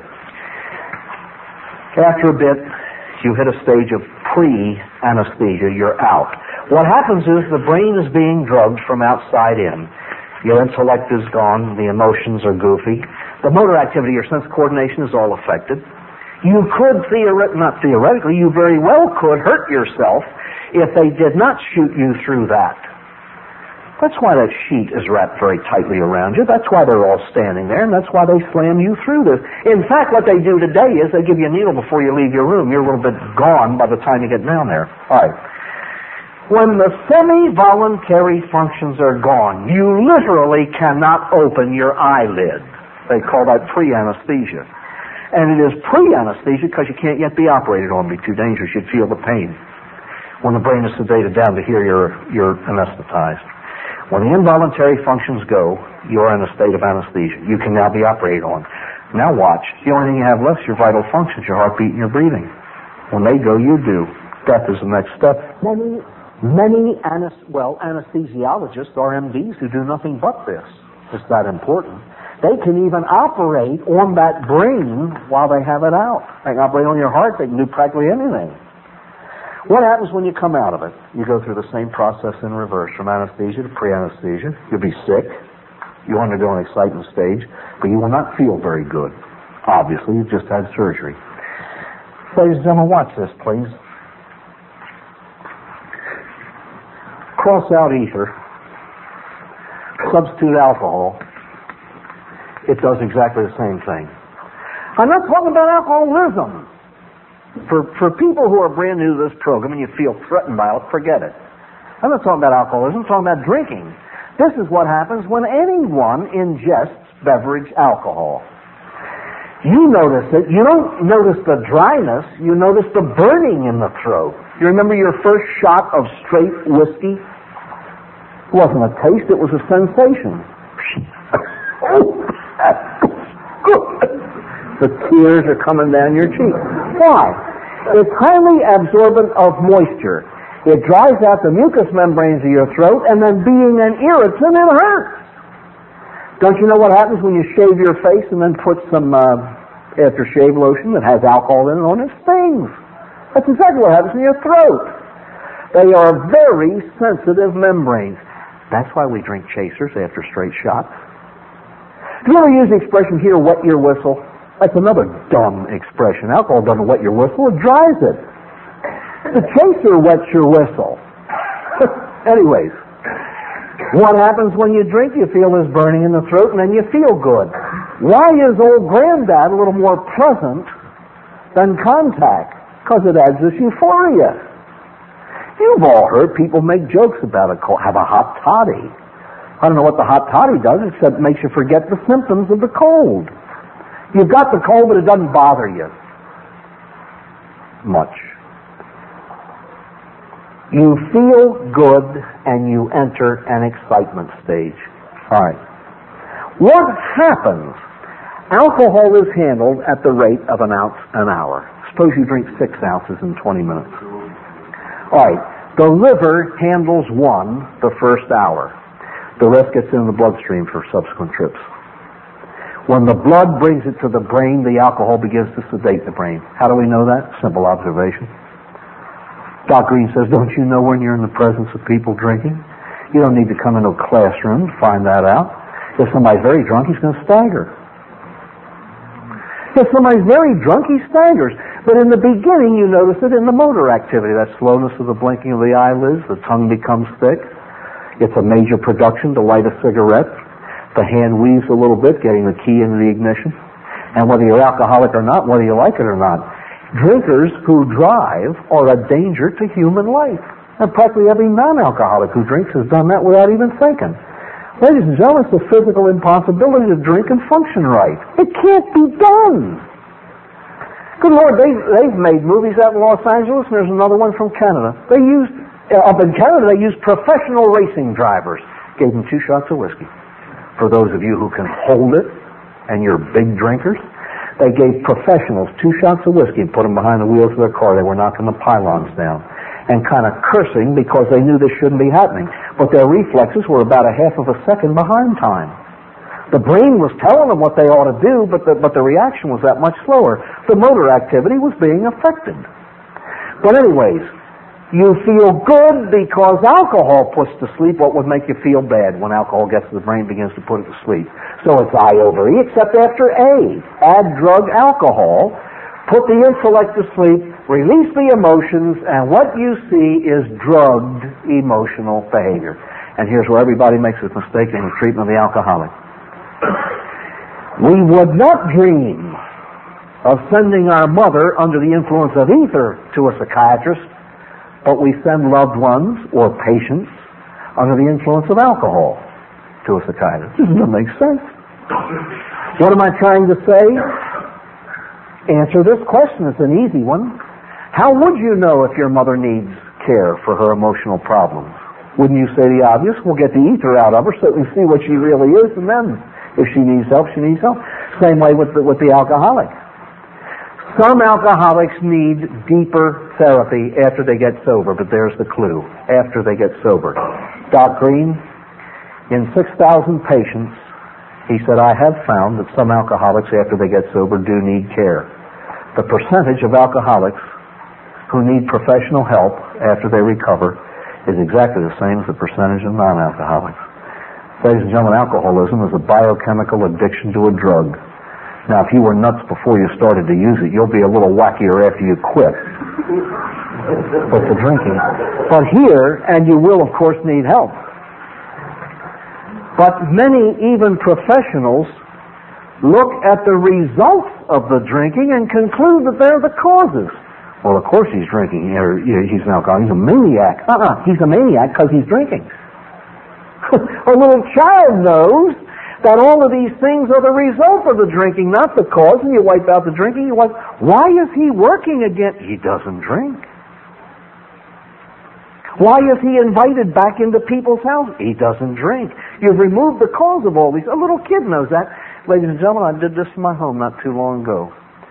After a bit, you hit a stage of pre-anesthesia. You're out. What happens is the brain is being drugged from outside in. Your intellect is gone. The emotions are goofy. The motor activity, your sense coordination is all affected. You could, theoret- not theoretically, you very well could hurt yourself if they did not shoot you through that. That's why that sheet is wrapped very tightly around you. That's why they're all standing there, and that's why they slam you through this. In fact, what they do today is they give you a needle before you leave your room. You're a little bit gone by the time you get down there. All right. When the semi-voluntary functions are gone, you literally cannot open your eyelid. They call that pre-anesthesia. And it is pre-anesthesia because you can't yet be operated on. It'd be too dangerous. You'd feel the pain. When the brain is sedated down to here, you're, you're anesthetized. When the involuntary functions go, you're in a state of anesthesia. You can now be operated on. Now watch. The only thing you have left is your vital functions, your heartbeat and your breathing. When they go, you do. Death is the next step. Many Many anes- well, anesthesiologists are M Ds who do nothing but this. It's that important. They can even operate on that brain while they have it out. They can operate on your heart. They can do practically anything. What happens when you come out of it? You go through the same process in reverse, from anesthesia to pre-anesthesia. You'll be sick. You undergo an excitement stage, but you will not feel very good. Obviously, you've just had surgery. Ladies and gentlemen, watch this, please. Cross out ether, substitute alcohol, it does exactly the same thing. I'm not talking about alcoholism. For, for people who are brand new to this program and you feel threatened by it, forget it. I'm not talking about alcoholism, I'm talking about drinking. This is what happens when anyone ingests beverage alcohol. You notice it. You don't notice the dryness, you notice the burning in the throat. You remember your first shot of straight whiskey? It wasn't a taste, it was a sensation. Oh, the tears are coming down your cheek. Why? It's highly absorbent of moisture. It dries out the mucous membranes of your throat, and then being an irritant, it hurts. Don't you know what happens when you shave your face and then put some uh, aftershave lotion that has alcohol in it on it? Stings. That's exactly what happens in your throat. They are very sensitive membranes. That's why we drink chasers after straight shots. Do you ever use the expression here, wet your whistle? That's another dumb expression. Alcohol doesn't wet your whistle, it dries it. The chaser wets your whistle. Anyways, what happens when you drink? You feel this burning in the throat and then you feel good. Why is old granddad a little more pleasant than contact? Because it adds this euphoria. You've all heard people make jokes about a cold, have a hot toddy. I don't know what the hot toddy does except it makes you forget the symptoms of the cold. You've got the cold, but it doesn't bother you much. You feel good and you enter an excitement stage. All right. What happens? Alcohol is handled at the rate of an ounce an hour. Suppose you drink six ounces in twenty minutes. All right, the liver handles one the first hour. The rest gets in the bloodstream for subsequent trips. When the blood brings it to the brain, the alcohol begins to sedate the brain. How do we know that? Simple observation. Doc Green says, don't you know when you're in the presence of people drinking? You don't need to come into a classroom to find that out. If somebody's very drunk, he's going to stagger. If somebody's very drunk, he staggers. But in the beginning, you notice it in the motor activity, that slowness of the blinking of the eyelids, the tongue becomes thick. It's a major production to light a cigarette. The hand weaves a little bit, getting the key into the ignition. And whether you're alcoholic or not, whether you like it or not, drinkers who drive are a danger to human life. And practically every non-alcoholic who drinks has done that without even thinking. Ladies and gentlemen, it's a physical impossibility to drink and function right. It can't be done. Good Lord, they, they've made movies out in Los Angeles, and there's another one from Canada. They used, uh, up in Canada, they used professional racing drivers. Gave them two shots of whiskey. For those of you who can hold it, and you're big drinkers, they gave professionals two shots of whiskey and put them behind the wheels of their car. They were knocking the pylons down and kind of cursing because they knew this shouldn't be happening. But their reflexes were about a half of a second behind time. The brain was telling them what they ought to do, but the, but the reaction was that much slower. The motor activity was being affected. But anyways, you feel good because alcohol puts to sleep what would make you feel bad when alcohol gets to the brain, begins to put it to sleep. So it's I over E, except after A. Add drug alcohol, put the intellect to sleep, release the emotions, and what you see is drugged emotional behavior. And here's where everybody makes a mistake in the treatment of the alcoholic. We would not dream of sending our mother under the influence of ether to a psychiatrist, but we send loved ones or patients under the influence of alcohol to a psychiatrist. This doesn't make sense. What am I trying to say? Answer this question. It's an easy one. How would you know if your mother needs care for her emotional problems? Wouldn't you say the obvious? We'll get the ether out of her so we see what she really is, and then if she needs help, she needs help. Same way with the, with the alcoholic. Some alcoholics need deeper therapy after they get sober, but there's the clue, after they get sober. Doc Green, in six thousand patients, he said, I have found that some alcoholics, after they get sober, do need care. The percentage of alcoholics who need professional help after they recover is exactly the same as the percentage of non-alcoholics. Ladies and gentlemen, alcoholism is a biochemical addiction to a drug. Now, if you were nuts before you started to use it, you'll be a little wackier after you quit. But the drinking. But here, and you will, of course, need help. But many, even professionals, look at the results of the drinking and conclude that they're the causes. Well, of course he's drinking. Or, he's an alcoholic. He's a maniac. Uh-uh. He's a maniac because he's drinking. A little child knows that all of these things are the result of the drinking, not the cause, and you wipe out the drinking, you wipe... Why is he working again? He doesn't drink. Why is he invited back into people's houses? He doesn't drink. You've removed the cause of all these. A little kid knows that. Ladies and gentlemen, I did this in my home not too long ago.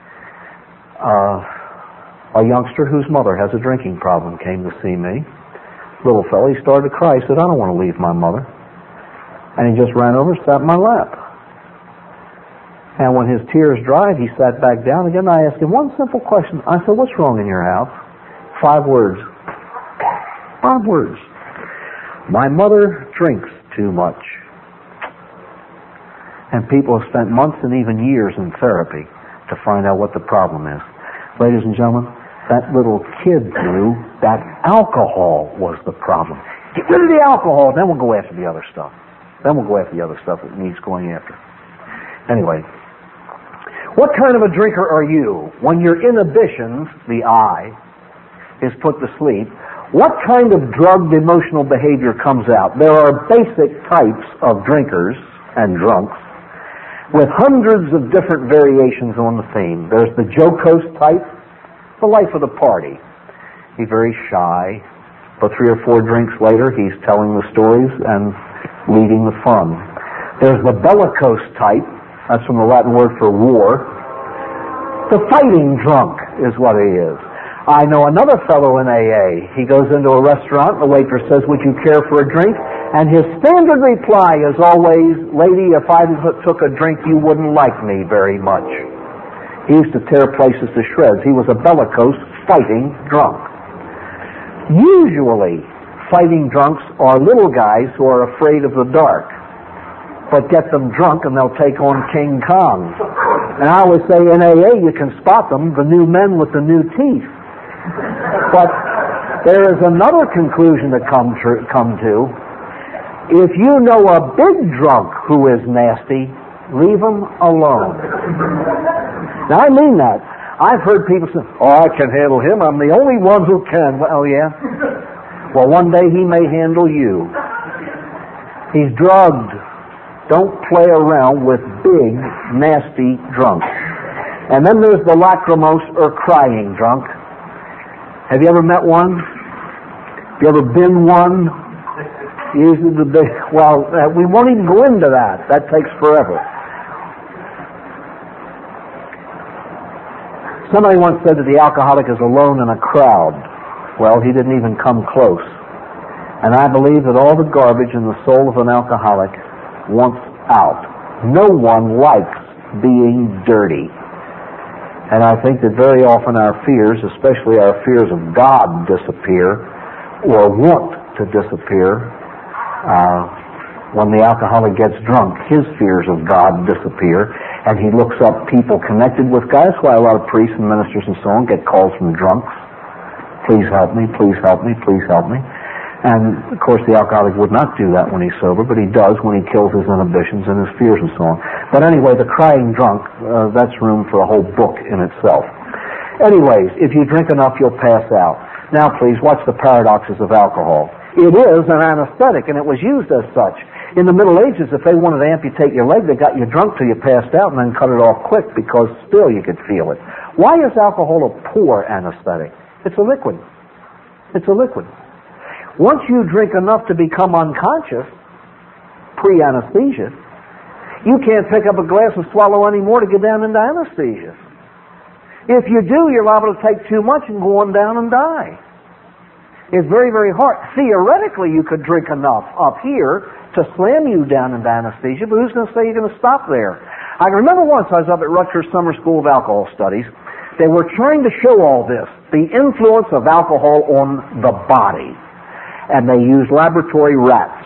Uh, a youngster whose mother has a drinking problem came to see me. Little fellow, he started to cry. He said, I don't want to leave my mother. And he just ran over and sat in my lap. And when his tears dried, he sat back down again. I asked him one simple question. I said, what's wrong in your house? Five words. Five words. My mother drinks too much. And people have spent months and even years in therapy to find out what the problem is. Ladies and gentlemen, that little kid knew that alcohol was the problem. Get rid of the alcohol, then we'll go after the other stuff. Then we'll go after the other stuff that needs going after. Anyway, what kind of a drinker are you when your inhibitions, the I, is put to sleep? What kind of drugged emotional behavior comes out? There are basic types of drinkers and drunks with hundreds of different variations on the theme. There's the jocose type, the life of the party. He's very shy, but three or four drinks later, he's telling the stories and leading the fun. There's the bellicose type. That's from the Latin word for war. The fighting drunk is what he is. I know another fellow in A A. He goes into a restaurant, the waitress says, would you care for a drink? And his standard reply is always, lady, if I took a drink, you wouldn't like me very much. He used to tear places to shreds. He was a bellicose, fighting drunk. Usually, fighting drunks are little guys who are afraid of the dark. But get them drunk and they'll take on King Kong. And I always say in A A you can spot them, the new men with the new teeth. But there is another conclusion to come, tr- come to. If you know a big drunk who is nasty, leave him alone. Now I mean that. I've heard people say, oh, I can handle him. I'm the only one who can. Well, oh, yeah? Well, one day he may handle you. He's drugged. Don't play around with big, nasty drunks. And then there's the lachrymose or crying drunk. Have you ever met one? Have you ever been one? Usually the big, well, uh, we won't even go into that. That takes forever. Somebody once said that the alcoholic is alone in a crowd. Well, he didn't even come close. And I believe that all the garbage in the soul of an alcoholic wants out. No one likes being dirty. And I think that very often our fears, especially our fears of God, disappear or want to disappear. Uh, when the alcoholic gets drunk, his fears of God disappear, and he looks up people connected with God. That's why a lot of priests and ministers and so on get calls from drunks. Please help me, please help me, please help me. And, of course, the alcoholic would not do that when he's sober, but he does when he kills his inhibitions and his fears and so on. But anyway, the crying drunk, uh, that's room for a whole book in itself. Anyways, if you drink enough, you'll pass out. Now, please, watch the paradoxes of alcohol. It is an anesthetic, and it was used as such. In the Middle Ages, if they wanted to amputate your leg, they got you drunk till you passed out and then cut it off quick because still you could feel it. Why is alcohol a poor anesthetic? It's a liquid. It's a liquid. Once you drink enough to become unconscious, pre-anesthesia, you can't pick up a glass and swallow any more to get down into anesthesia. If you do, you're liable to take too much and go on down and die. It's very, very hard. Theoretically, you could drink enough up here to slam you down into anesthesia, but who's going to say you're going to stop there? I remember once I was up at Rutgers Summer School of Alcohol Studies. They were trying to show all this, the influence of alcohol on the body. And they used laboratory rats.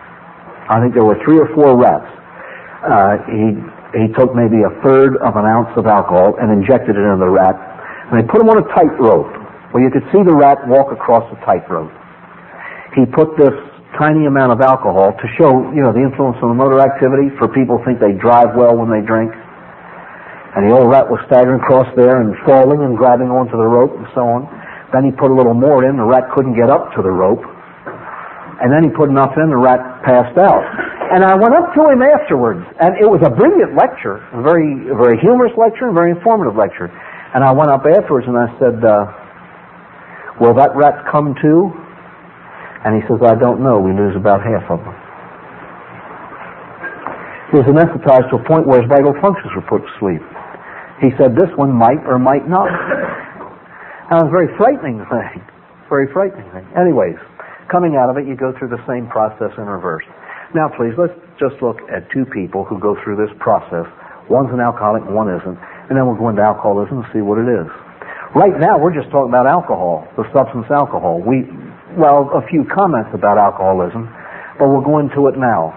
I think there were three or four rats. Uh, he he took maybe a third of an ounce of alcohol and injected it into the rat, and they put him on a tightrope where you could see the rat walk across the tightrope. He put this tiny amount of alcohol to show, you know, the influence on the motor activity, for people who think they drive well when they drink. And the old rat was staggering across there and falling and grabbing onto the rope and so on. Then he put a little more in, the rat couldn't get up to the rope. And then he put enough in, the rat passed out. And I went up to him afterwards, and it was a brilliant lecture, a very, a very humorous lecture, and a very informative lecture. And I went up afterwards and I said, uh, will that rat come to? And he says, I don't know. We lose about half of them. He was anesthetized to a point where his vital functions were put to sleep. He said this one might or might not. That was a very frightening thing. Very frightening thing. Anyways, coming out of it, you go through the same process in reverse. Now, please, let's just look at two people who go through this process. One's an alcoholic, one isn't. And then we'll go into alcoholism and see what it is. Right now, we're just talking about alcohol, the substance alcohol. We, well, a few comments about alcoholism, but we'll go into it now.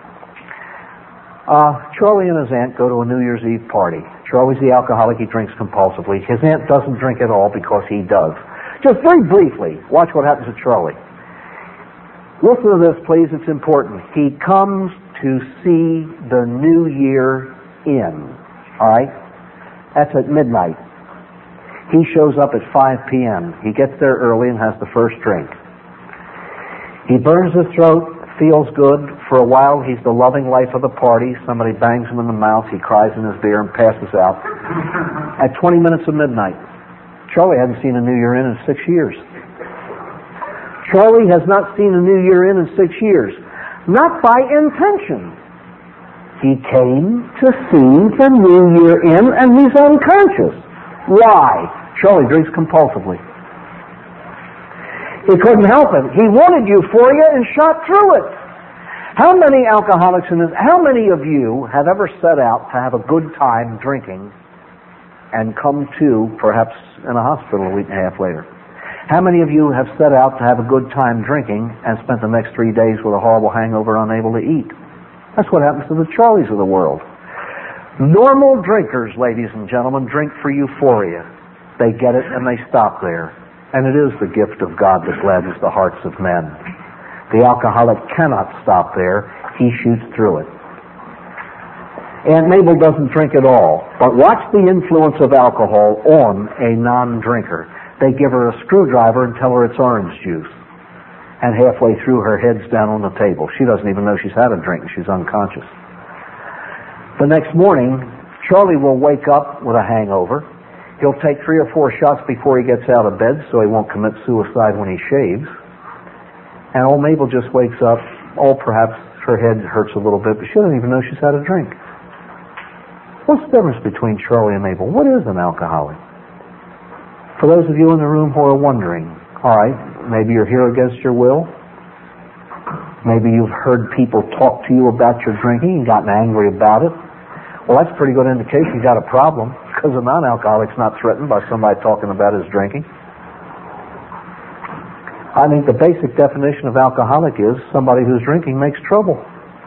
Uh, Charlie and his aunt go to a New Year's Eve party. Charlie's the alcoholic. He drinks compulsively. His aunt doesn't drink at all because he does. Just very briefly, watch what happens to Charlie. Listen to this, please. It's important. He comes to see the New Year in. All right? That's at midnight. He shows up at five p.m. He gets there early and has the first drink. He burns his throat, feels good. For a while, he's the loving life of the party. Somebody bangs him in the mouth. He cries in his beer and passes out. At twenty minutes of midnight, Charlie hadn't seen a New Year in in six years. Charlie has not seen a New Year in in six years. Not by intention. He came to see the New Year in and he's unconscious. Why? Charlie drinks compulsively. He couldn't help it. He wanted euphoria and shot through it. How many alcoholics in this, how many of you have ever set out to have a good time drinking and come to perhaps in a hospital a week and a half later? How many of you have set out to have a good time drinking and spent the next three days with a horrible hangover, unable to eat? That's what happens to the Charlies of the world. Normal drinkers, ladies and gentlemen, drink for euphoria. They get it and they stop there. And it is the gift of God that gladdens the hearts of men. The alcoholic cannot stop there. He shoots through it. Aunt Mabel doesn't drink at all, but watch the influence of alcohol on a non-drinker. They give her a screwdriver and tell her it's orange juice. And halfway through, her head's down on the table. She doesn't even know she's had a drink. She's unconscious. The next morning, Charlie will wake up with a hangover. He'll take three or four shots before he gets out of bed so he won't commit suicide when he shaves. And old Mabel just wakes up. Oh, perhaps her head hurts a little bit, but she doesn't even know she's had a drink. What's the difference between Charlie and Mabel? What is an alcoholic? For those of you in the room who are wondering, all right, maybe you're here against your will. Maybe you've heard people talk to you about your drinking and gotten angry about it. Well, that's a pretty good indication you got a problem, because a non-alcoholic's not threatened by somebody talking about his drinking. I think the basic definition of alcoholic is somebody who's drinking makes trouble.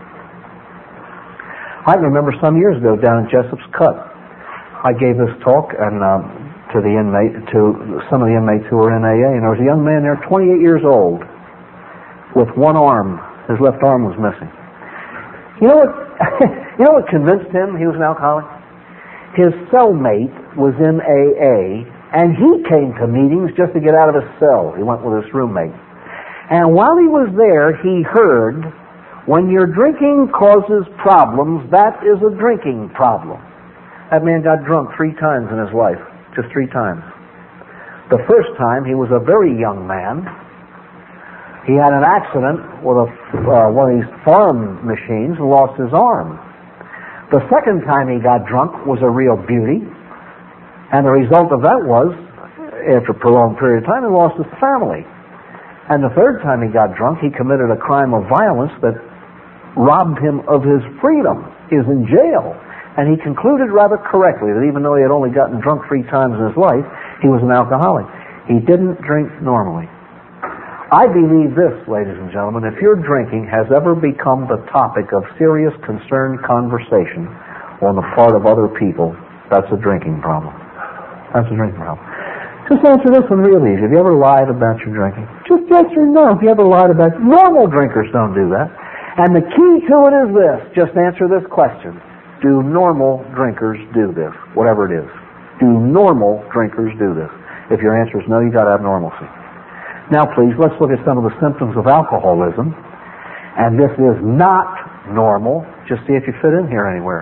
I remember some years ago down in Jessup's Cut, I gave this talk and um, to the inmate, to some of the inmates who were in A A, and there was a young man there, twenty-eight years old, with one arm. His left arm was missing. You know what? You know what convinced him he was an alcoholic? His cellmate was in A A, and he came to meetings just to get out of his cell. He went with his roommate, and while he was there, he heard, when your drinking causes problems, that is a drinking problem. That man got drunk three times in his life. Just three times. The first time, he was a very young man. He had an accident with a, uh, one of these farm machines and lost his arm. The second time he got drunk was a real beauty. And the result of that was, after a prolonged period of time, he lost his family. And the third time he got drunk, he committed a crime of violence that robbed him of his freedom. He was in jail. And he concluded rather correctly that even though he had only gotten drunk three times in his life, he was an alcoholic. He didn't drink normally. I believe this, ladies and gentlemen, if your drinking has ever become the topic of serious, concerned conversation on the part of other people, that's a drinking problem. That's a drinking problem. Just answer this one real easy. Have you ever lied about your drinking? Just yes or no. Have you ever lied about it? Normal drinkers don't do that. And the key to it is this. Just answer this question. Do normal drinkers do this? Whatever it is. Do normal drinkers do this? If your answer is no, you've got to have normalcy. Now, please, let's look at some of the symptoms of alcoholism. And this is not normal. Just see if you fit in here anywhere.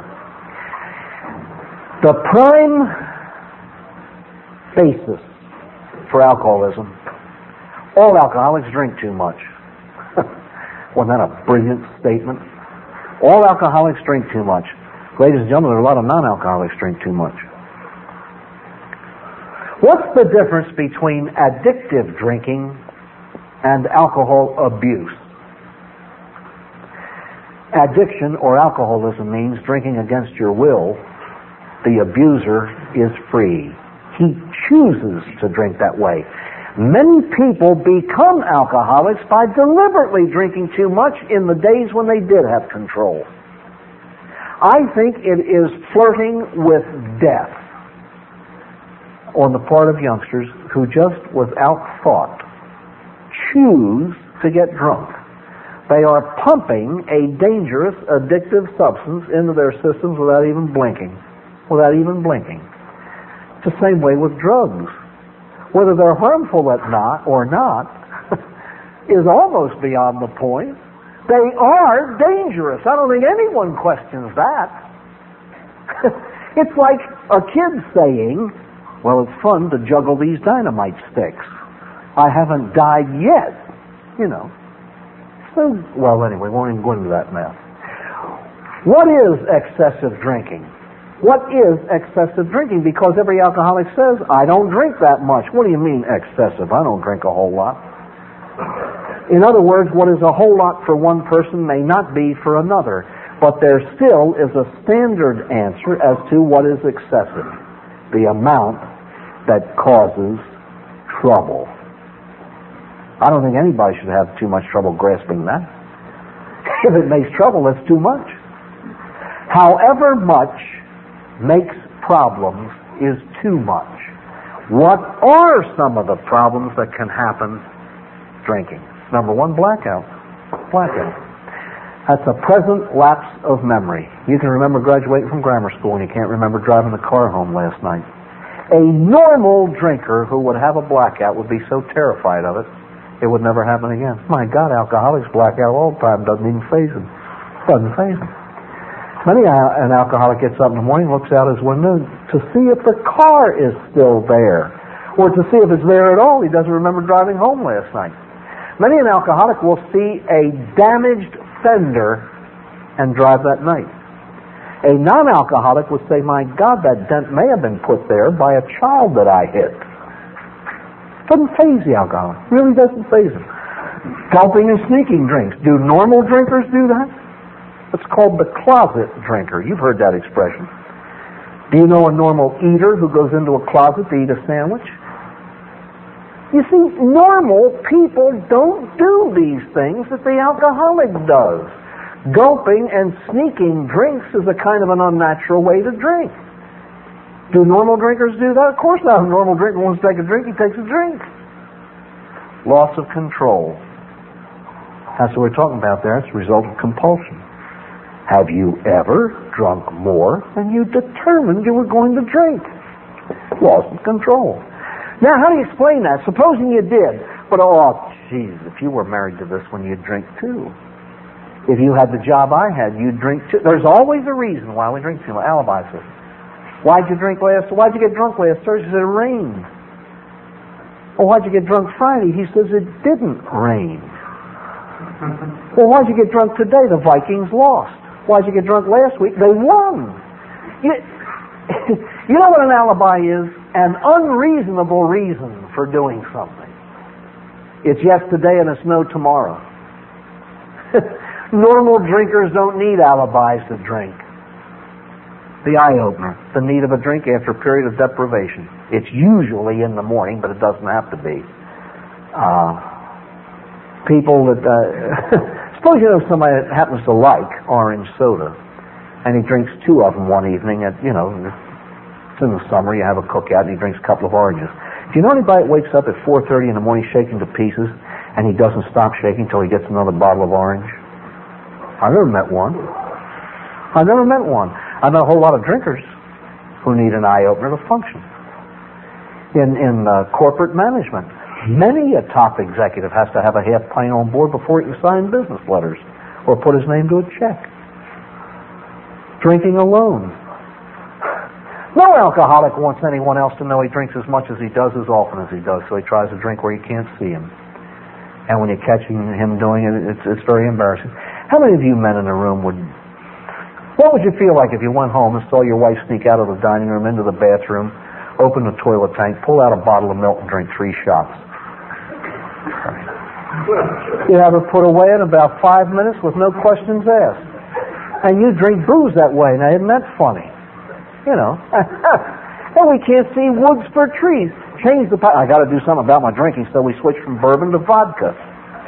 The prime basis for alcoholism, all alcoholics drink too much. Wasn't that a brilliant statement? All alcoholics drink too much. Ladies and gentlemen, there are a lot of non-alcoholics drink too much. What's the difference between addictive drinking and alcohol abuse? Addiction or alcoholism means drinking against your will. The abuser is free. He chooses to drink that way. Many people become alcoholics by deliberately drinking too much in the days when they did have control. I think it is flirting with death on the part of youngsters who just without thought choose to get drunk. They are pumping a dangerous, addictive substance into their systems without even blinking. Without even blinking. It's the same way with drugs. Whether they're harmful or not, or not is almost beyond the point. They are dangerous. I don't think anyone questions that. It's like a kid saying, well, it's fun to juggle these dynamite sticks. I haven't died yet, you know. So, well, anyway, we won't even go into that mess. What is excessive drinking? What is excessive drinking? Because every alcoholic says, I don't drink that much. What do you mean excessive? I don't drink a whole lot. In other words, what is a whole lot for one person may not be for another. But there still is a standard answer as to what is excessive. The amount that causes trouble. I don't think anybody should have too much trouble grasping that. If it makes trouble, that's too much. However much makes problems is too much. What are some of the problems that can happen drinking? Number one, blackout. Blackout. That's a present lapse of memory. You can remember graduating from grammar school and you can't remember driving the car home last night. A normal drinker who would have a blackout would be so terrified of it, it would never happen again. My God, alcoholics black out all the time. Doesn't even faze them. Doesn't faze them. Many an alcoholic gets up in the morning, looks out his window to see if the car is still there, or to see if it's there at all. He doesn't remember driving home last night. Many an alcoholic will see a damaged fender and drive that night. A non-alcoholic would say, my God, that dent may have been put there by a child that I hit. Doesn't faze the alcoholic. Really doesn't faze him. Gulping and sneaking drinks. Do normal drinkers do that? It's called the closet drinker. You've heard that expression. Do you know a normal eater who goes into a closet to eat a sandwich? You see, normal people don't do these things that the alcoholic does. Gulping and sneaking drinks is a kind of an unnatural way to drink. Do normal drinkers do that? Of course not. A normal drinker wants to take a drink, he takes a drink. Loss of control. That's what we're talking about there. It's a result of compulsion. Have you ever drunk more than you determined you were going to drink? Loss of control. Now, how do you explain that? Supposing you did, but oh, jeez, if you were married to this one, you'd drink too. If you had the job I had, you'd drink too. There's always a reason why we drink too much. Alibi system. Why'd you drink last? Why'd you get drunk last Thursday? He said it rained. Well, why'd you get drunk Friday? He says it didn't rain. Well, why'd you get drunk today? The Vikings lost. Why'd you get drunk last week? They won. You, you know what an alibi is? An unreasonable reason for doing something. It's yes today and it's no tomorrow. Normal drinkers don't need alibis to drink. The eye-opener, the need of a drink after a period of deprivation. It's usually in the morning, but it doesn't have to be. Uh, people that... Uh, suppose you know somebody that happens to like orange soda, and he drinks two of them one evening at, you know, it's in the summer, you have a cookout, and he drinks a couple of oranges. Do you know anybody that wakes up at four thirty in the morning shaking to pieces, and he doesn't stop shaking until he gets another bottle of orange? I've never met one. I've never met one. I know a whole lot of drinkers who need an eye-opener to function. In, in uh, corporate management, many a top executive has to have a half pint on board before he can sign business letters or put his name to a check. Drinking alone. No alcoholic wants anyone else to know he drinks as much as he does, as often as he does, so he tries to drink where you can't see him. And when you're catching him doing it, it's, it's very embarrassing. How many of you men in the room would... What would you feel like if you went home and saw your wife sneak out of the dining room into the bathroom, open the toilet tank, pull out a bottle of milk and drink three shots? You have it put away in about five minutes with no questions asked. And you drink booze that way. Now, isn't that funny? You know. And we can't see woods for trees. Change the... I got to do something about my drinking, so we switch from bourbon to vodka.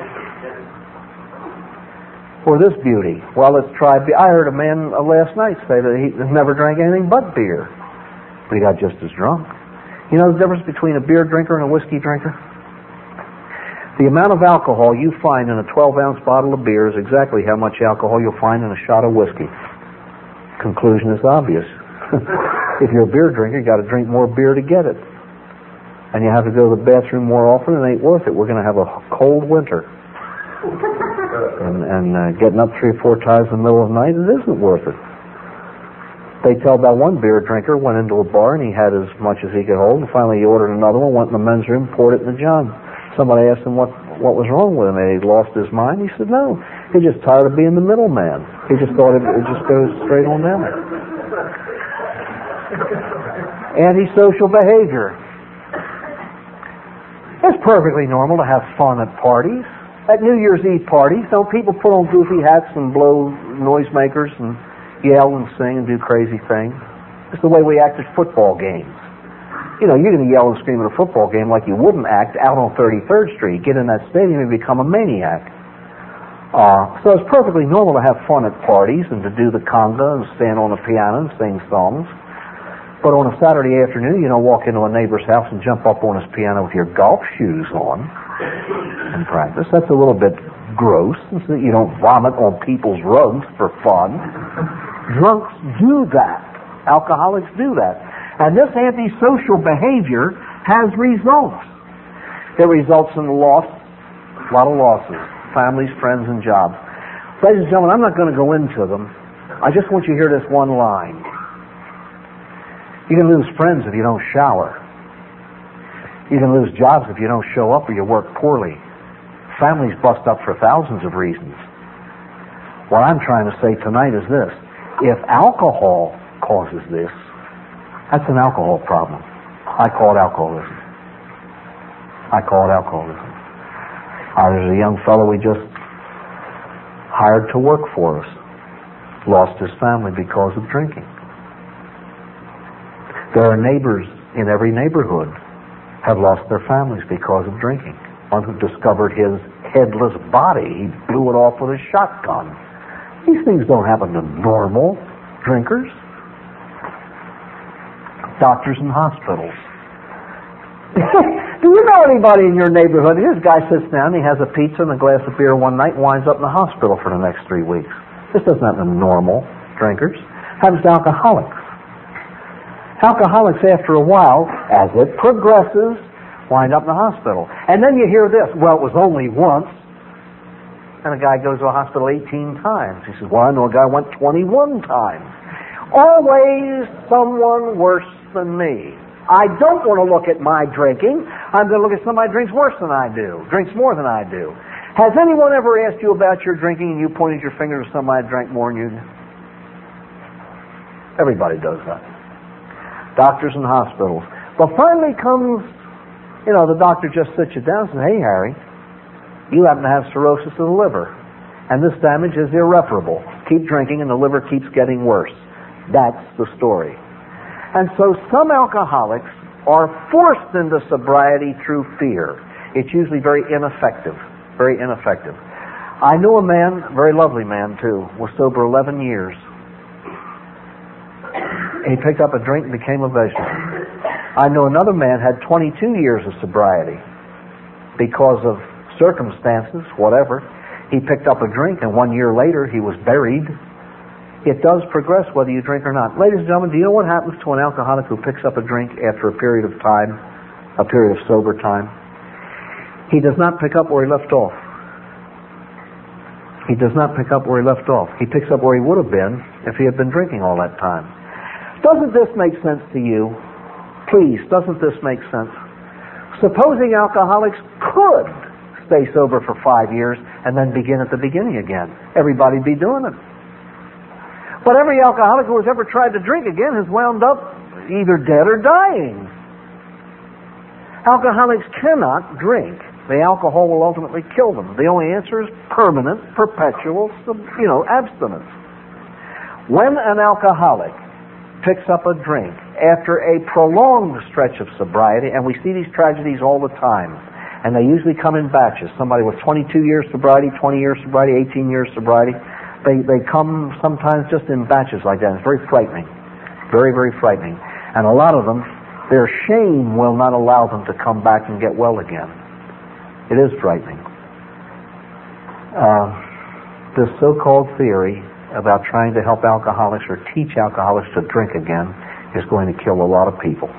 Or this beauty. Well, let's try... Be- I heard a man uh, last night say that he never drank anything but beer. But he got just as drunk. You know the difference between a beer drinker and a whiskey drinker? The amount of alcohol you find in a twelve-ounce bottle of beer is exactly how much alcohol you'll find in a shot of whiskey. Conclusion is obvious. If you're a beer drinker, you got to drink more beer to get it. And you have to go to the bathroom more often, it ain't worth it. We're going to have a cold winter. And, and uh, getting up three or four times in the middle of the night, it isn't worth it. They tell about one beer drinker went into a bar and he had as much as he could hold, and finally he ordered another one, went in the men's room, poured it in the john. Somebody asked him what what was wrong with him, and he'd lost his mind. He said, no, he's just tired of being the middleman. He just thought it would just go straight on down there. Antisocial behavior. It's perfectly normal to have fun at parties. At New Year's Eve parties, don't people put on goofy hats and blow noisemakers and yell and sing and do crazy things? It's the way we act at football games. You know, you're going to yell and scream at a football game like you wouldn't act out on thirty-third Street. Get in that stadium and become a maniac. Uh, so it's perfectly normal to have fun at parties and to do the conga and stand on the piano and sing songs. But on a Saturday afternoon, you don't walk into a neighbor's house and jump up on his piano with your golf shoes on and practice. That's a little bit gross. So that you don't vomit on people's rugs for fun. Drunks do that. Alcoholics do that. And this antisocial behavior has results. It results in loss, a lot of losses, families, friends, and jobs. Ladies and gentlemen, I'm not going to go into them. I just want you to hear this one line. You can lose friends if you don't shower. You can lose jobs if you don't show up or you work poorly. Families bust up for thousands of reasons. What I'm trying to say tonight is this. If alcohol causes this, that's an alcohol problem. I call it alcoholism. I call it alcoholism. Uh, there's a young fellow we just hired to work for us. Lost his family because of drinking. There are neighbors in every neighborhood have lost their families because of drinking. One who discovered his headless body, he blew it off with a shotgun. These things don't happen to normal drinkers. Doctors and hospitals. Do you know anybody in your neighborhood? This guy sits down, he has a pizza and a glass of beer one night and winds up in the hospital for the next three weeks. This doesn't happen to normal drinkers. It happens to alcoholics. Alcoholics, after a while, as it progresses, wind up in the hospital. And then you hear this, well, it was only once. And a guy goes to a hospital eighteen times. He says, well, I know a guy went twenty-one times. Always someone worse than me. I don't want to look at my drinking. I'm going to look at somebody who drinks worse than I do, drinks more than I do. Has anyone ever asked you about your drinking and you pointed your finger to somebody who drank more than you? Everybody does that. Doctors and hospitals. But finally comes, you know, the doctor just sits you down and says, hey, Harry, you happen to have cirrhosis of the liver, and this damage is irreparable. Keep drinking and the liver keeps getting worse. That's the story. And so some alcoholics are forced into sobriety through fear. It's usually very ineffective, very ineffective. I knew a man, a very lovely man too, was sober eleven years. He picked up a drink and became a vegetable. I know another man had twenty-two years of sobriety. Because of circumstances, whatever, he picked up a drink and one year later he was buried. It does progress whether you drink or not. Ladies and gentlemen, do you know what happens to an alcoholic who picks up a drink after a period of time, a period of sober time? He does not pick up where he left off. He does not pick up where he left off. He picks up where he would have been if he had been drinking all that time. Doesn't this make sense to you? Please, doesn't this make sense? Supposing alcoholics could stay sober for five years and then begin at the beginning again. Everybody'd be doing it. But every alcoholic who has ever tried to drink again has wound up either dead or dying. Alcoholics cannot drink. The alcohol will ultimately kill them. The only answer is permanent, perpetual, you know, abstinence. When an alcoholic picks up a drink after a prolonged stretch of sobriety, and we see these tragedies all the time, and they usually come in batches. Somebody with twenty-two years sobriety, twenty years sobriety, eighteen years sobriety, they, they come sometimes just in batches like that. It's very frightening. Very, very frightening. And a lot of them, their shame will not allow them to come back and get well again. It is frightening. Uh, this so-called theory about trying to help alcoholics or teach alcoholics to drink again is going to kill a lot of people.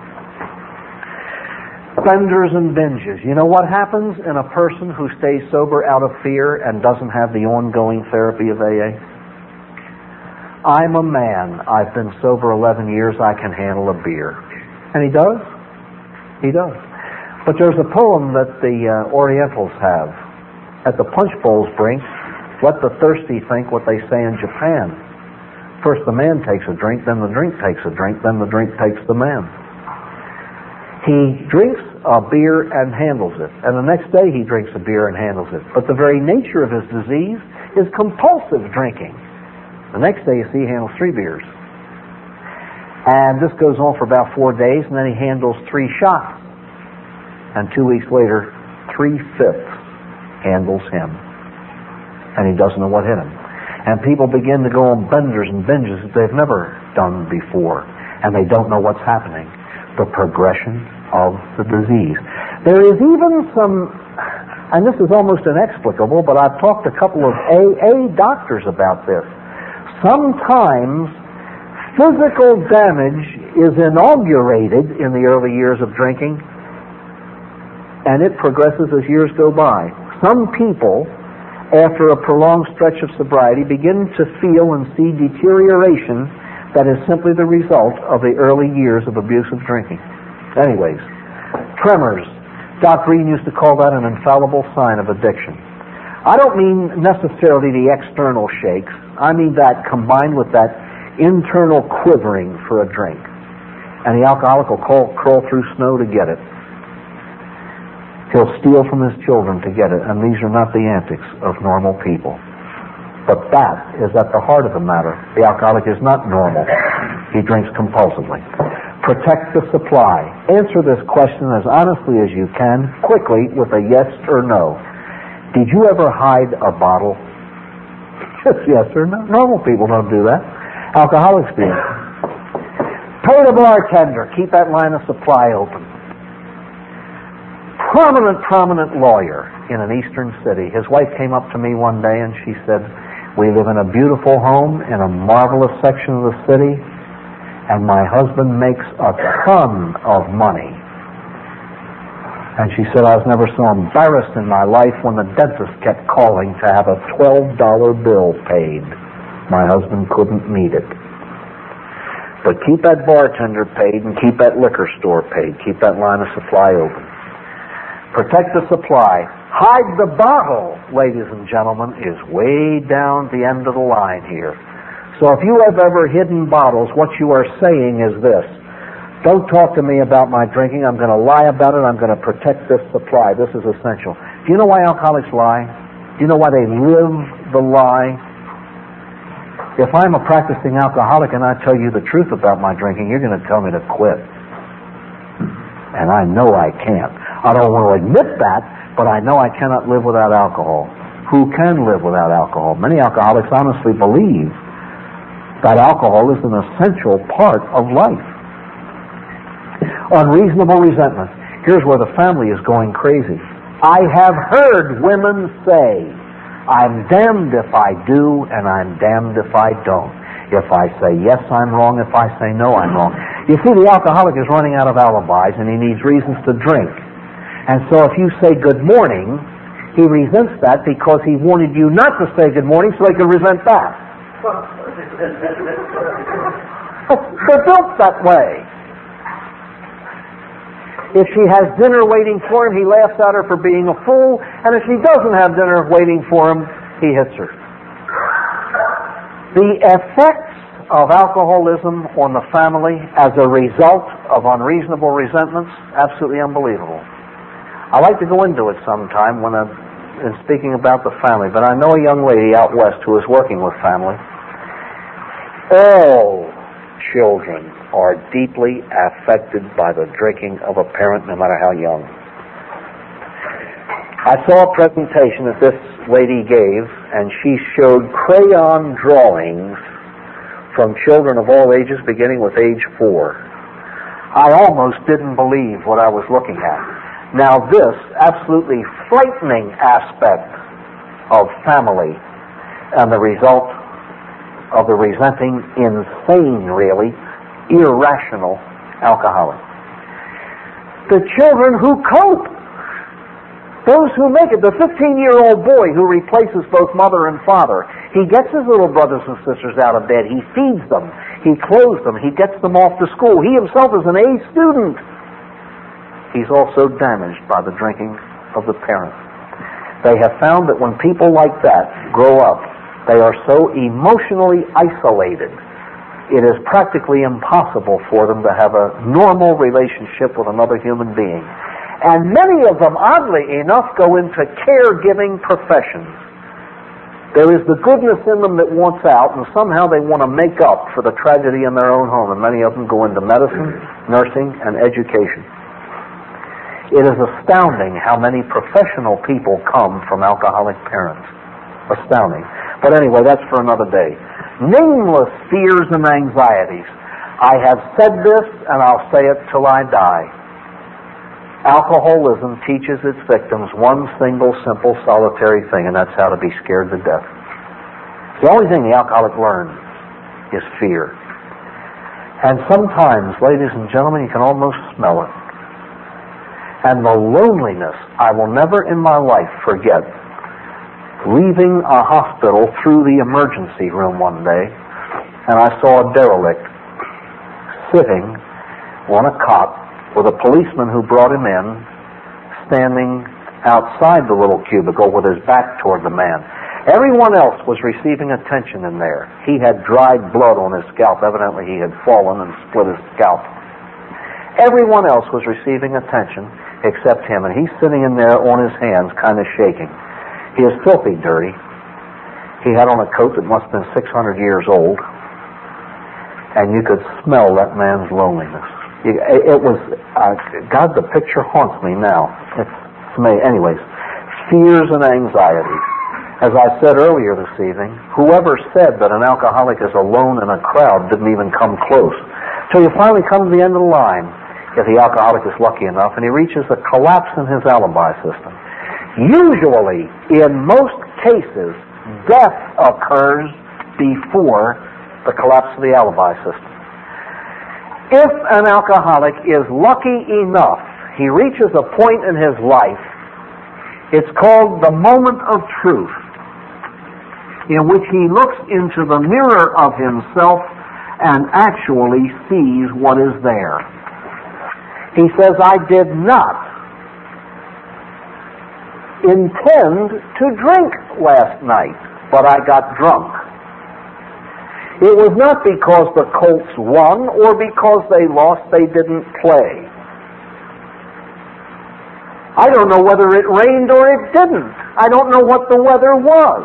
Benders and binges. You know what happens in a person who stays sober out of fear and doesn't have the ongoing therapy of A A? I'm a man. I've been sober eleven years. I can handle a beer. And he does. He does. But there's a poem that the uh, Orientals have. At the punch bowl's brink, let the thirsty think what they say in Japan. First the man takes a drink, then the drink takes a drink, then the drink takes the man. He drinks a beer and handles it. And the next day he drinks a beer and handles it. But the very nature of his disease is compulsive drinking. The next day you see he handles three beers. And this goes on for about four days, and then he handles three shots. And two weeks later, three-fifths handles him. And he doesn't know what hit him. And people begin to go on benders and binges that they've never done before. And they don't know what's happening. The progression of the disease. There is even some, and this is almost inexplicable, but I've talked to a couple of A A doctors about this. Sometimes physical damage is inaugurated in the early years of drinking, and it progresses as years go by. Some people, after a prolonged stretch of sobriety, begin to feel and see deterioration that is simply the result of the early years of abusive drinking. Anyways, tremors. Doc Green used to call that an infallible sign of addiction. I don't mean necessarily the external shakes. I mean that combined with that internal quivering for a drink. And the alcoholic will crawl, crawl through snow to get it. He'll steal from his children to get it. And these are not the antics of normal people. But that is at the heart of the matter. The alcoholic is not normal. He drinks compulsively. Protect the supply. Answer this question as honestly as you can, quickly, with a yes or no. Did you ever hide a bottle? Just yes or no. Normal people don't do that. Alcoholics do. Pay the bartender. Keep that line of supply open. Prominent, prominent lawyer in an eastern city. His wife came up to me one day and she said, "We live in a beautiful home in a marvelous section of the city, and my husband makes a ton of money." And she said, "I was never so embarrassed in my life when the dentist kept calling to have a twelve dollar bill paid. My husband couldn't meet it." But keep that bartender paid and keep that liquor store paid. Keep that line of supply open. Protect the supply. Hide the bottle, ladies and gentlemen, is way down the end of the line here. So if you have ever hidden bottles, what you are saying is this: don't talk to me about my drinking. I'm going to lie about it. I'm going to protect this supply. This is essential. Do you know why alcoholics lie? Do you know why they live the lie? If I'm a practicing alcoholic and I tell you the truth about my drinking, you're going to tell me to quit. And I know I can't. I don't want to admit that, but I know I cannot live without alcohol. Who can live without alcohol? Many alcoholics honestly believe that alcohol is an essential part of life. Unreasonable resentment. Here's where the family is going crazy. I have heard women say, "I'm damned if I do, and I'm damned if I don't. If I say yes, I'm wrong. If I say no, I'm wrong." You see, the alcoholic is running out of alibis, and he needs reasons to drink. And so if you say good morning, he resents that because he wanted you not to say good morning so he could resent that. They're built that way. If she has dinner waiting for him, he laughs at her for being a fool. And if she doesn't have dinner waiting for him, he hits her. The effects of alcoholism on the family as a result of unreasonable resentments, absolutely unbelievable. I like to go into it sometime when I'm speaking about the family, but I know a young lady out west who is working with family. All children are deeply affected by the drinking of a parent, no matter how young. I saw a presentation that this lady gave, and she showed crayon drawings from children of all ages, beginning with age four. I almost didn't believe what I was looking at. Now this absolutely frightening aspect of family and the result of the resenting, insane, really, irrational alcoholic. The children who cope, those who make it, the fifteen-year-old boy who replaces both mother and father, he gets his little brothers and sisters out of bed, he feeds them, he clothes them, he gets them off to school. He himself is an A student. He's also damaged by the drinking of the parent. They have found that when people like that grow up, they are so emotionally isolated, it is practically impossible for them to have a normal relationship with another human being. And many of them, oddly enough, go into caregiving professions. There is the goodness in them that wants out, and somehow they want to make up for the tragedy in their own home, and many of them go into medicine, nursing, and education. It is astounding how many professional people come from alcoholic parents. Astounding. But anyway, that's for another day. Nameless fears and anxieties. I have said this, and I'll say it till I die. Alcoholism teaches its victims one single, simple, solitary thing, and that's how to be scared to death. The only thing the alcoholic learns is fear. And sometimes, ladies and gentlemen, you can almost smell it. And the loneliness, I will never in my life forget leaving a hospital through the emergency room one day, and I saw a derelict sitting on a cot with a policeman who brought him in standing outside the little cubicle with his back toward the man. Everyone else was receiving attention in there. He had dried blood on his scalp. Evidently he had fallen and split his scalp. Everyone else was receiving attention except him, and he's sitting in there on his hands, kind of shaking. He is filthy dirty. He had on a coat that must have been six hundred years old, and you could smell that man's loneliness. It was, uh, God, the picture haunts me now. It's, it's me. Anyways, fears and anxieties. As I said earlier this evening, whoever said that an alcoholic is alone in a crowd didn't even come close. So you finally come to the end of the line, if the alcoholic is lucky enough, and he reaches a collapse in his alibi system. Usually, in most cases, death occurs before the collapse of the alibi system. If an alcoholic is lucky enough, he reaches a point in his life, it's called the moment of truth, in which he looks into the mirror of himself and actually sees what is there. He says, I did not intend to drink last night, but I got drunk. It was not because the Colts won or because they lost, they didn't play. I don't know whether it rained or it didn't. I don't know what the weather was.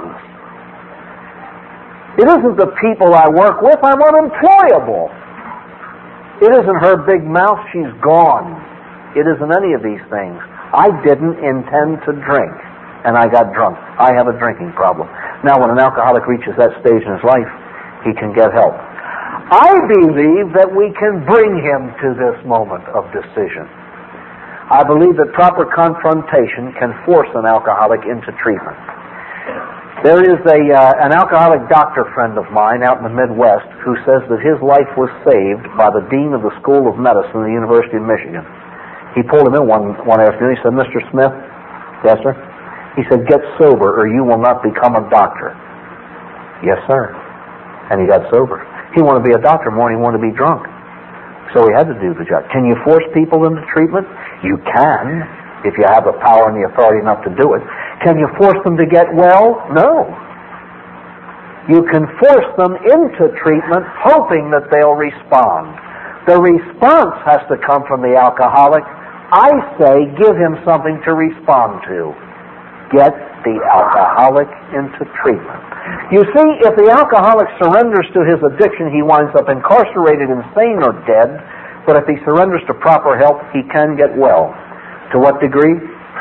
It isn't the people I work with. I'm unemployable. It isn't her big mouth. She's gone. It isn't any of these things. I didn't intend to drink, and I got drunk. I have a drinking problem. Now, when an alcoholic reaches that stage in his life, he can get help. I believe that we can bring him to this moment of decision. I believe that proper confrontation can force an alcoholic into treatment. There is a uh, an alcoholic doctor friend of mine out in the Midwest who says that his life was saved by the dean of the School of Medicine at the University of Michigan. He pulled him in one, one afternoon. He said, Mister Smith, yes, sir? He said, get sober or you will not become a doctor. Yes, sir. And he got sober. He wanted to be a doctor more than he wanted to be drunk. So he had to do the job. Can you force people into treatment? You can, if you have the power and the authority enough to do it. Can you force them to get well? No. You can force them into treatment hoping that they'll respond. The response has to come from the alcoholic. I say give him something to respond to. Get the alcoholic into treatment. You see, if the alcoholic surrenders to his addiction, he winds up incarcerated, insane, or dead. But if he surrenders to proper help, he can get well. To what degree?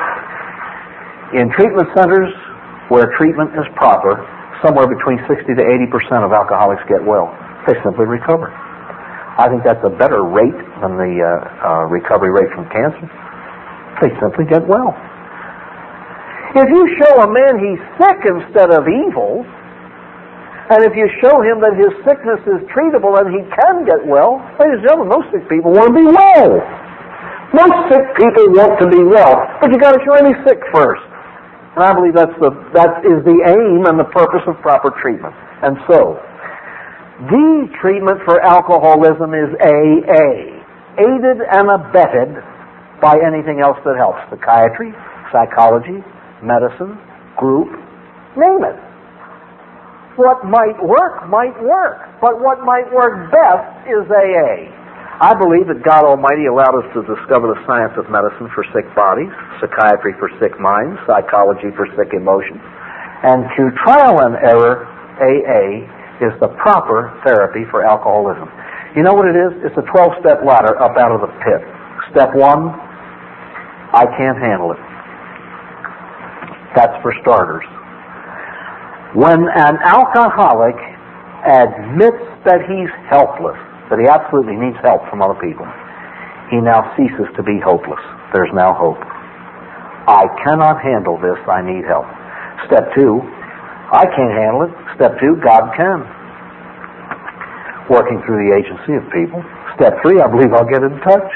In treatment centers where treatment is proper, somewhere between sixty to eighty percent of alcoholics get well. They simply recover. I think that's a better rate than the uh, uh, recovery rate from cancer. They simply get well. If you show a man he's sick instead of evil, and if you show him that his sickness is treatable and he can get well, ladies and gentlemen, most sick people want to be well. Most sick people want to be well, but you got to show him he's sick first. And I believe that's the that is the aim and the purpose of proper treatment. And so, the treatment for alcoholism is A A, aided and abetted by anything else that helps. Psychiatry, psychology, medicine, group, name it. What might work, might work. But what might work best is A A. I believe that God Almighty allowed us to discover the science of medicine for sick bodies, psychiatry for sick minds, psychology for sick emotions, And through trial and error, A A is the proper therapy for alcoholism. You know what it is? It's a twelve-step ladder up out of the pit. Step one, I can't handle it. That's for starters. When an alcoholic admits that he's helpless, that he absolutely needs help from other people, he now ceases to be hopeless. There's now hope. I cannot handle this. I need help. Step two, I can't handle it. Step two, God can. Working through the agency of people. Step three, I believe I'll get in touch.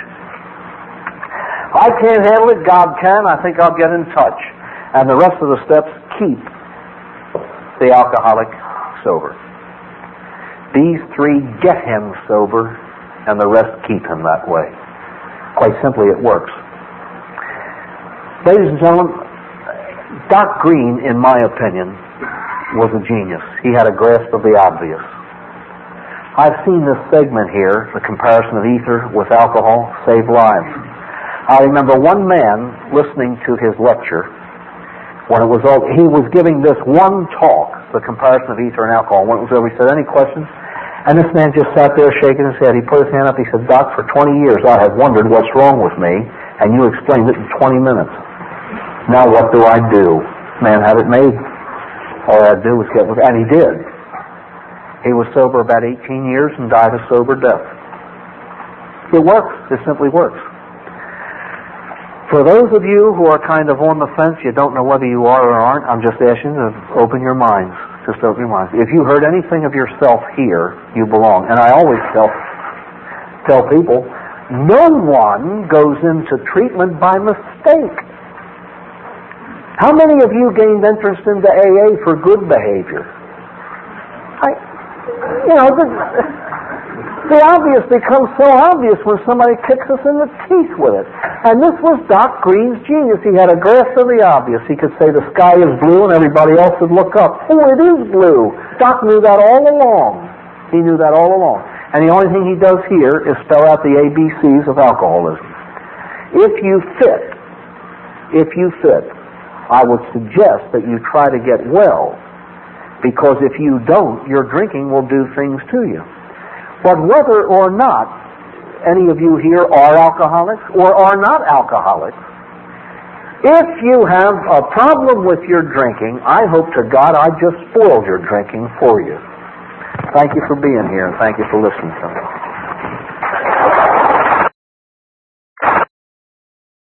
I can't handle it. God can. I think I'll get in touch. And the rest of the steps keep the alcoholic sober. These three get him sober, and the rest keep him that way. Quite simply, it works. Ladies and gentlemen, Doc Green, in my opinion, was a genius. He had a grasp of the obvious. I've seen this segment here, the comparison of ether with alcohol, save lives. I remember one man listening to his lecture when it was all, he was giving this one talk, the comparison of ether and alcohol. When it was over, he said, any questions? And this man just sat there shaking his head. He put his hand up. He said, Doc, for twenty years I have wondered what's wrong with me, and you explained it in twenty minutes. Now what do I do? Man had it made. All I had to do was get with it. And he did. He was sober about eighteen years and died a sober death. It works. It simply works. For those of you who are kind of on the fence, you don't know whether you are or aren't, I'm just asking you to open your minds. Just open your minds. If you heard anything of yourself here, you belong. And I always tell, tell people, no one goes into treatment by mistake. How many of you gained interest into A A for good behavior? I, you know, the, the obvious becomes so obvious when somebody kicks us in the teeth with it. And this was Doc Green's genius. He had a grasp of the obvious. He could say the sky is blue and everybody else would look up. Oh, it is blue. Doc knew that all along. He knew that all along. And the only thing he does here is spell out the A B Cs of alcoholism. If you fit, if you fit, I would suggest that you try to get well, because if you don't, your drinking will do things to you. But whether or not any of you here are alcoholics or are not alcoholics, if you have a problem with your drinking, I hope to God I just spoiled your drinking for you. Thank you for being here, and thank you for listening to me.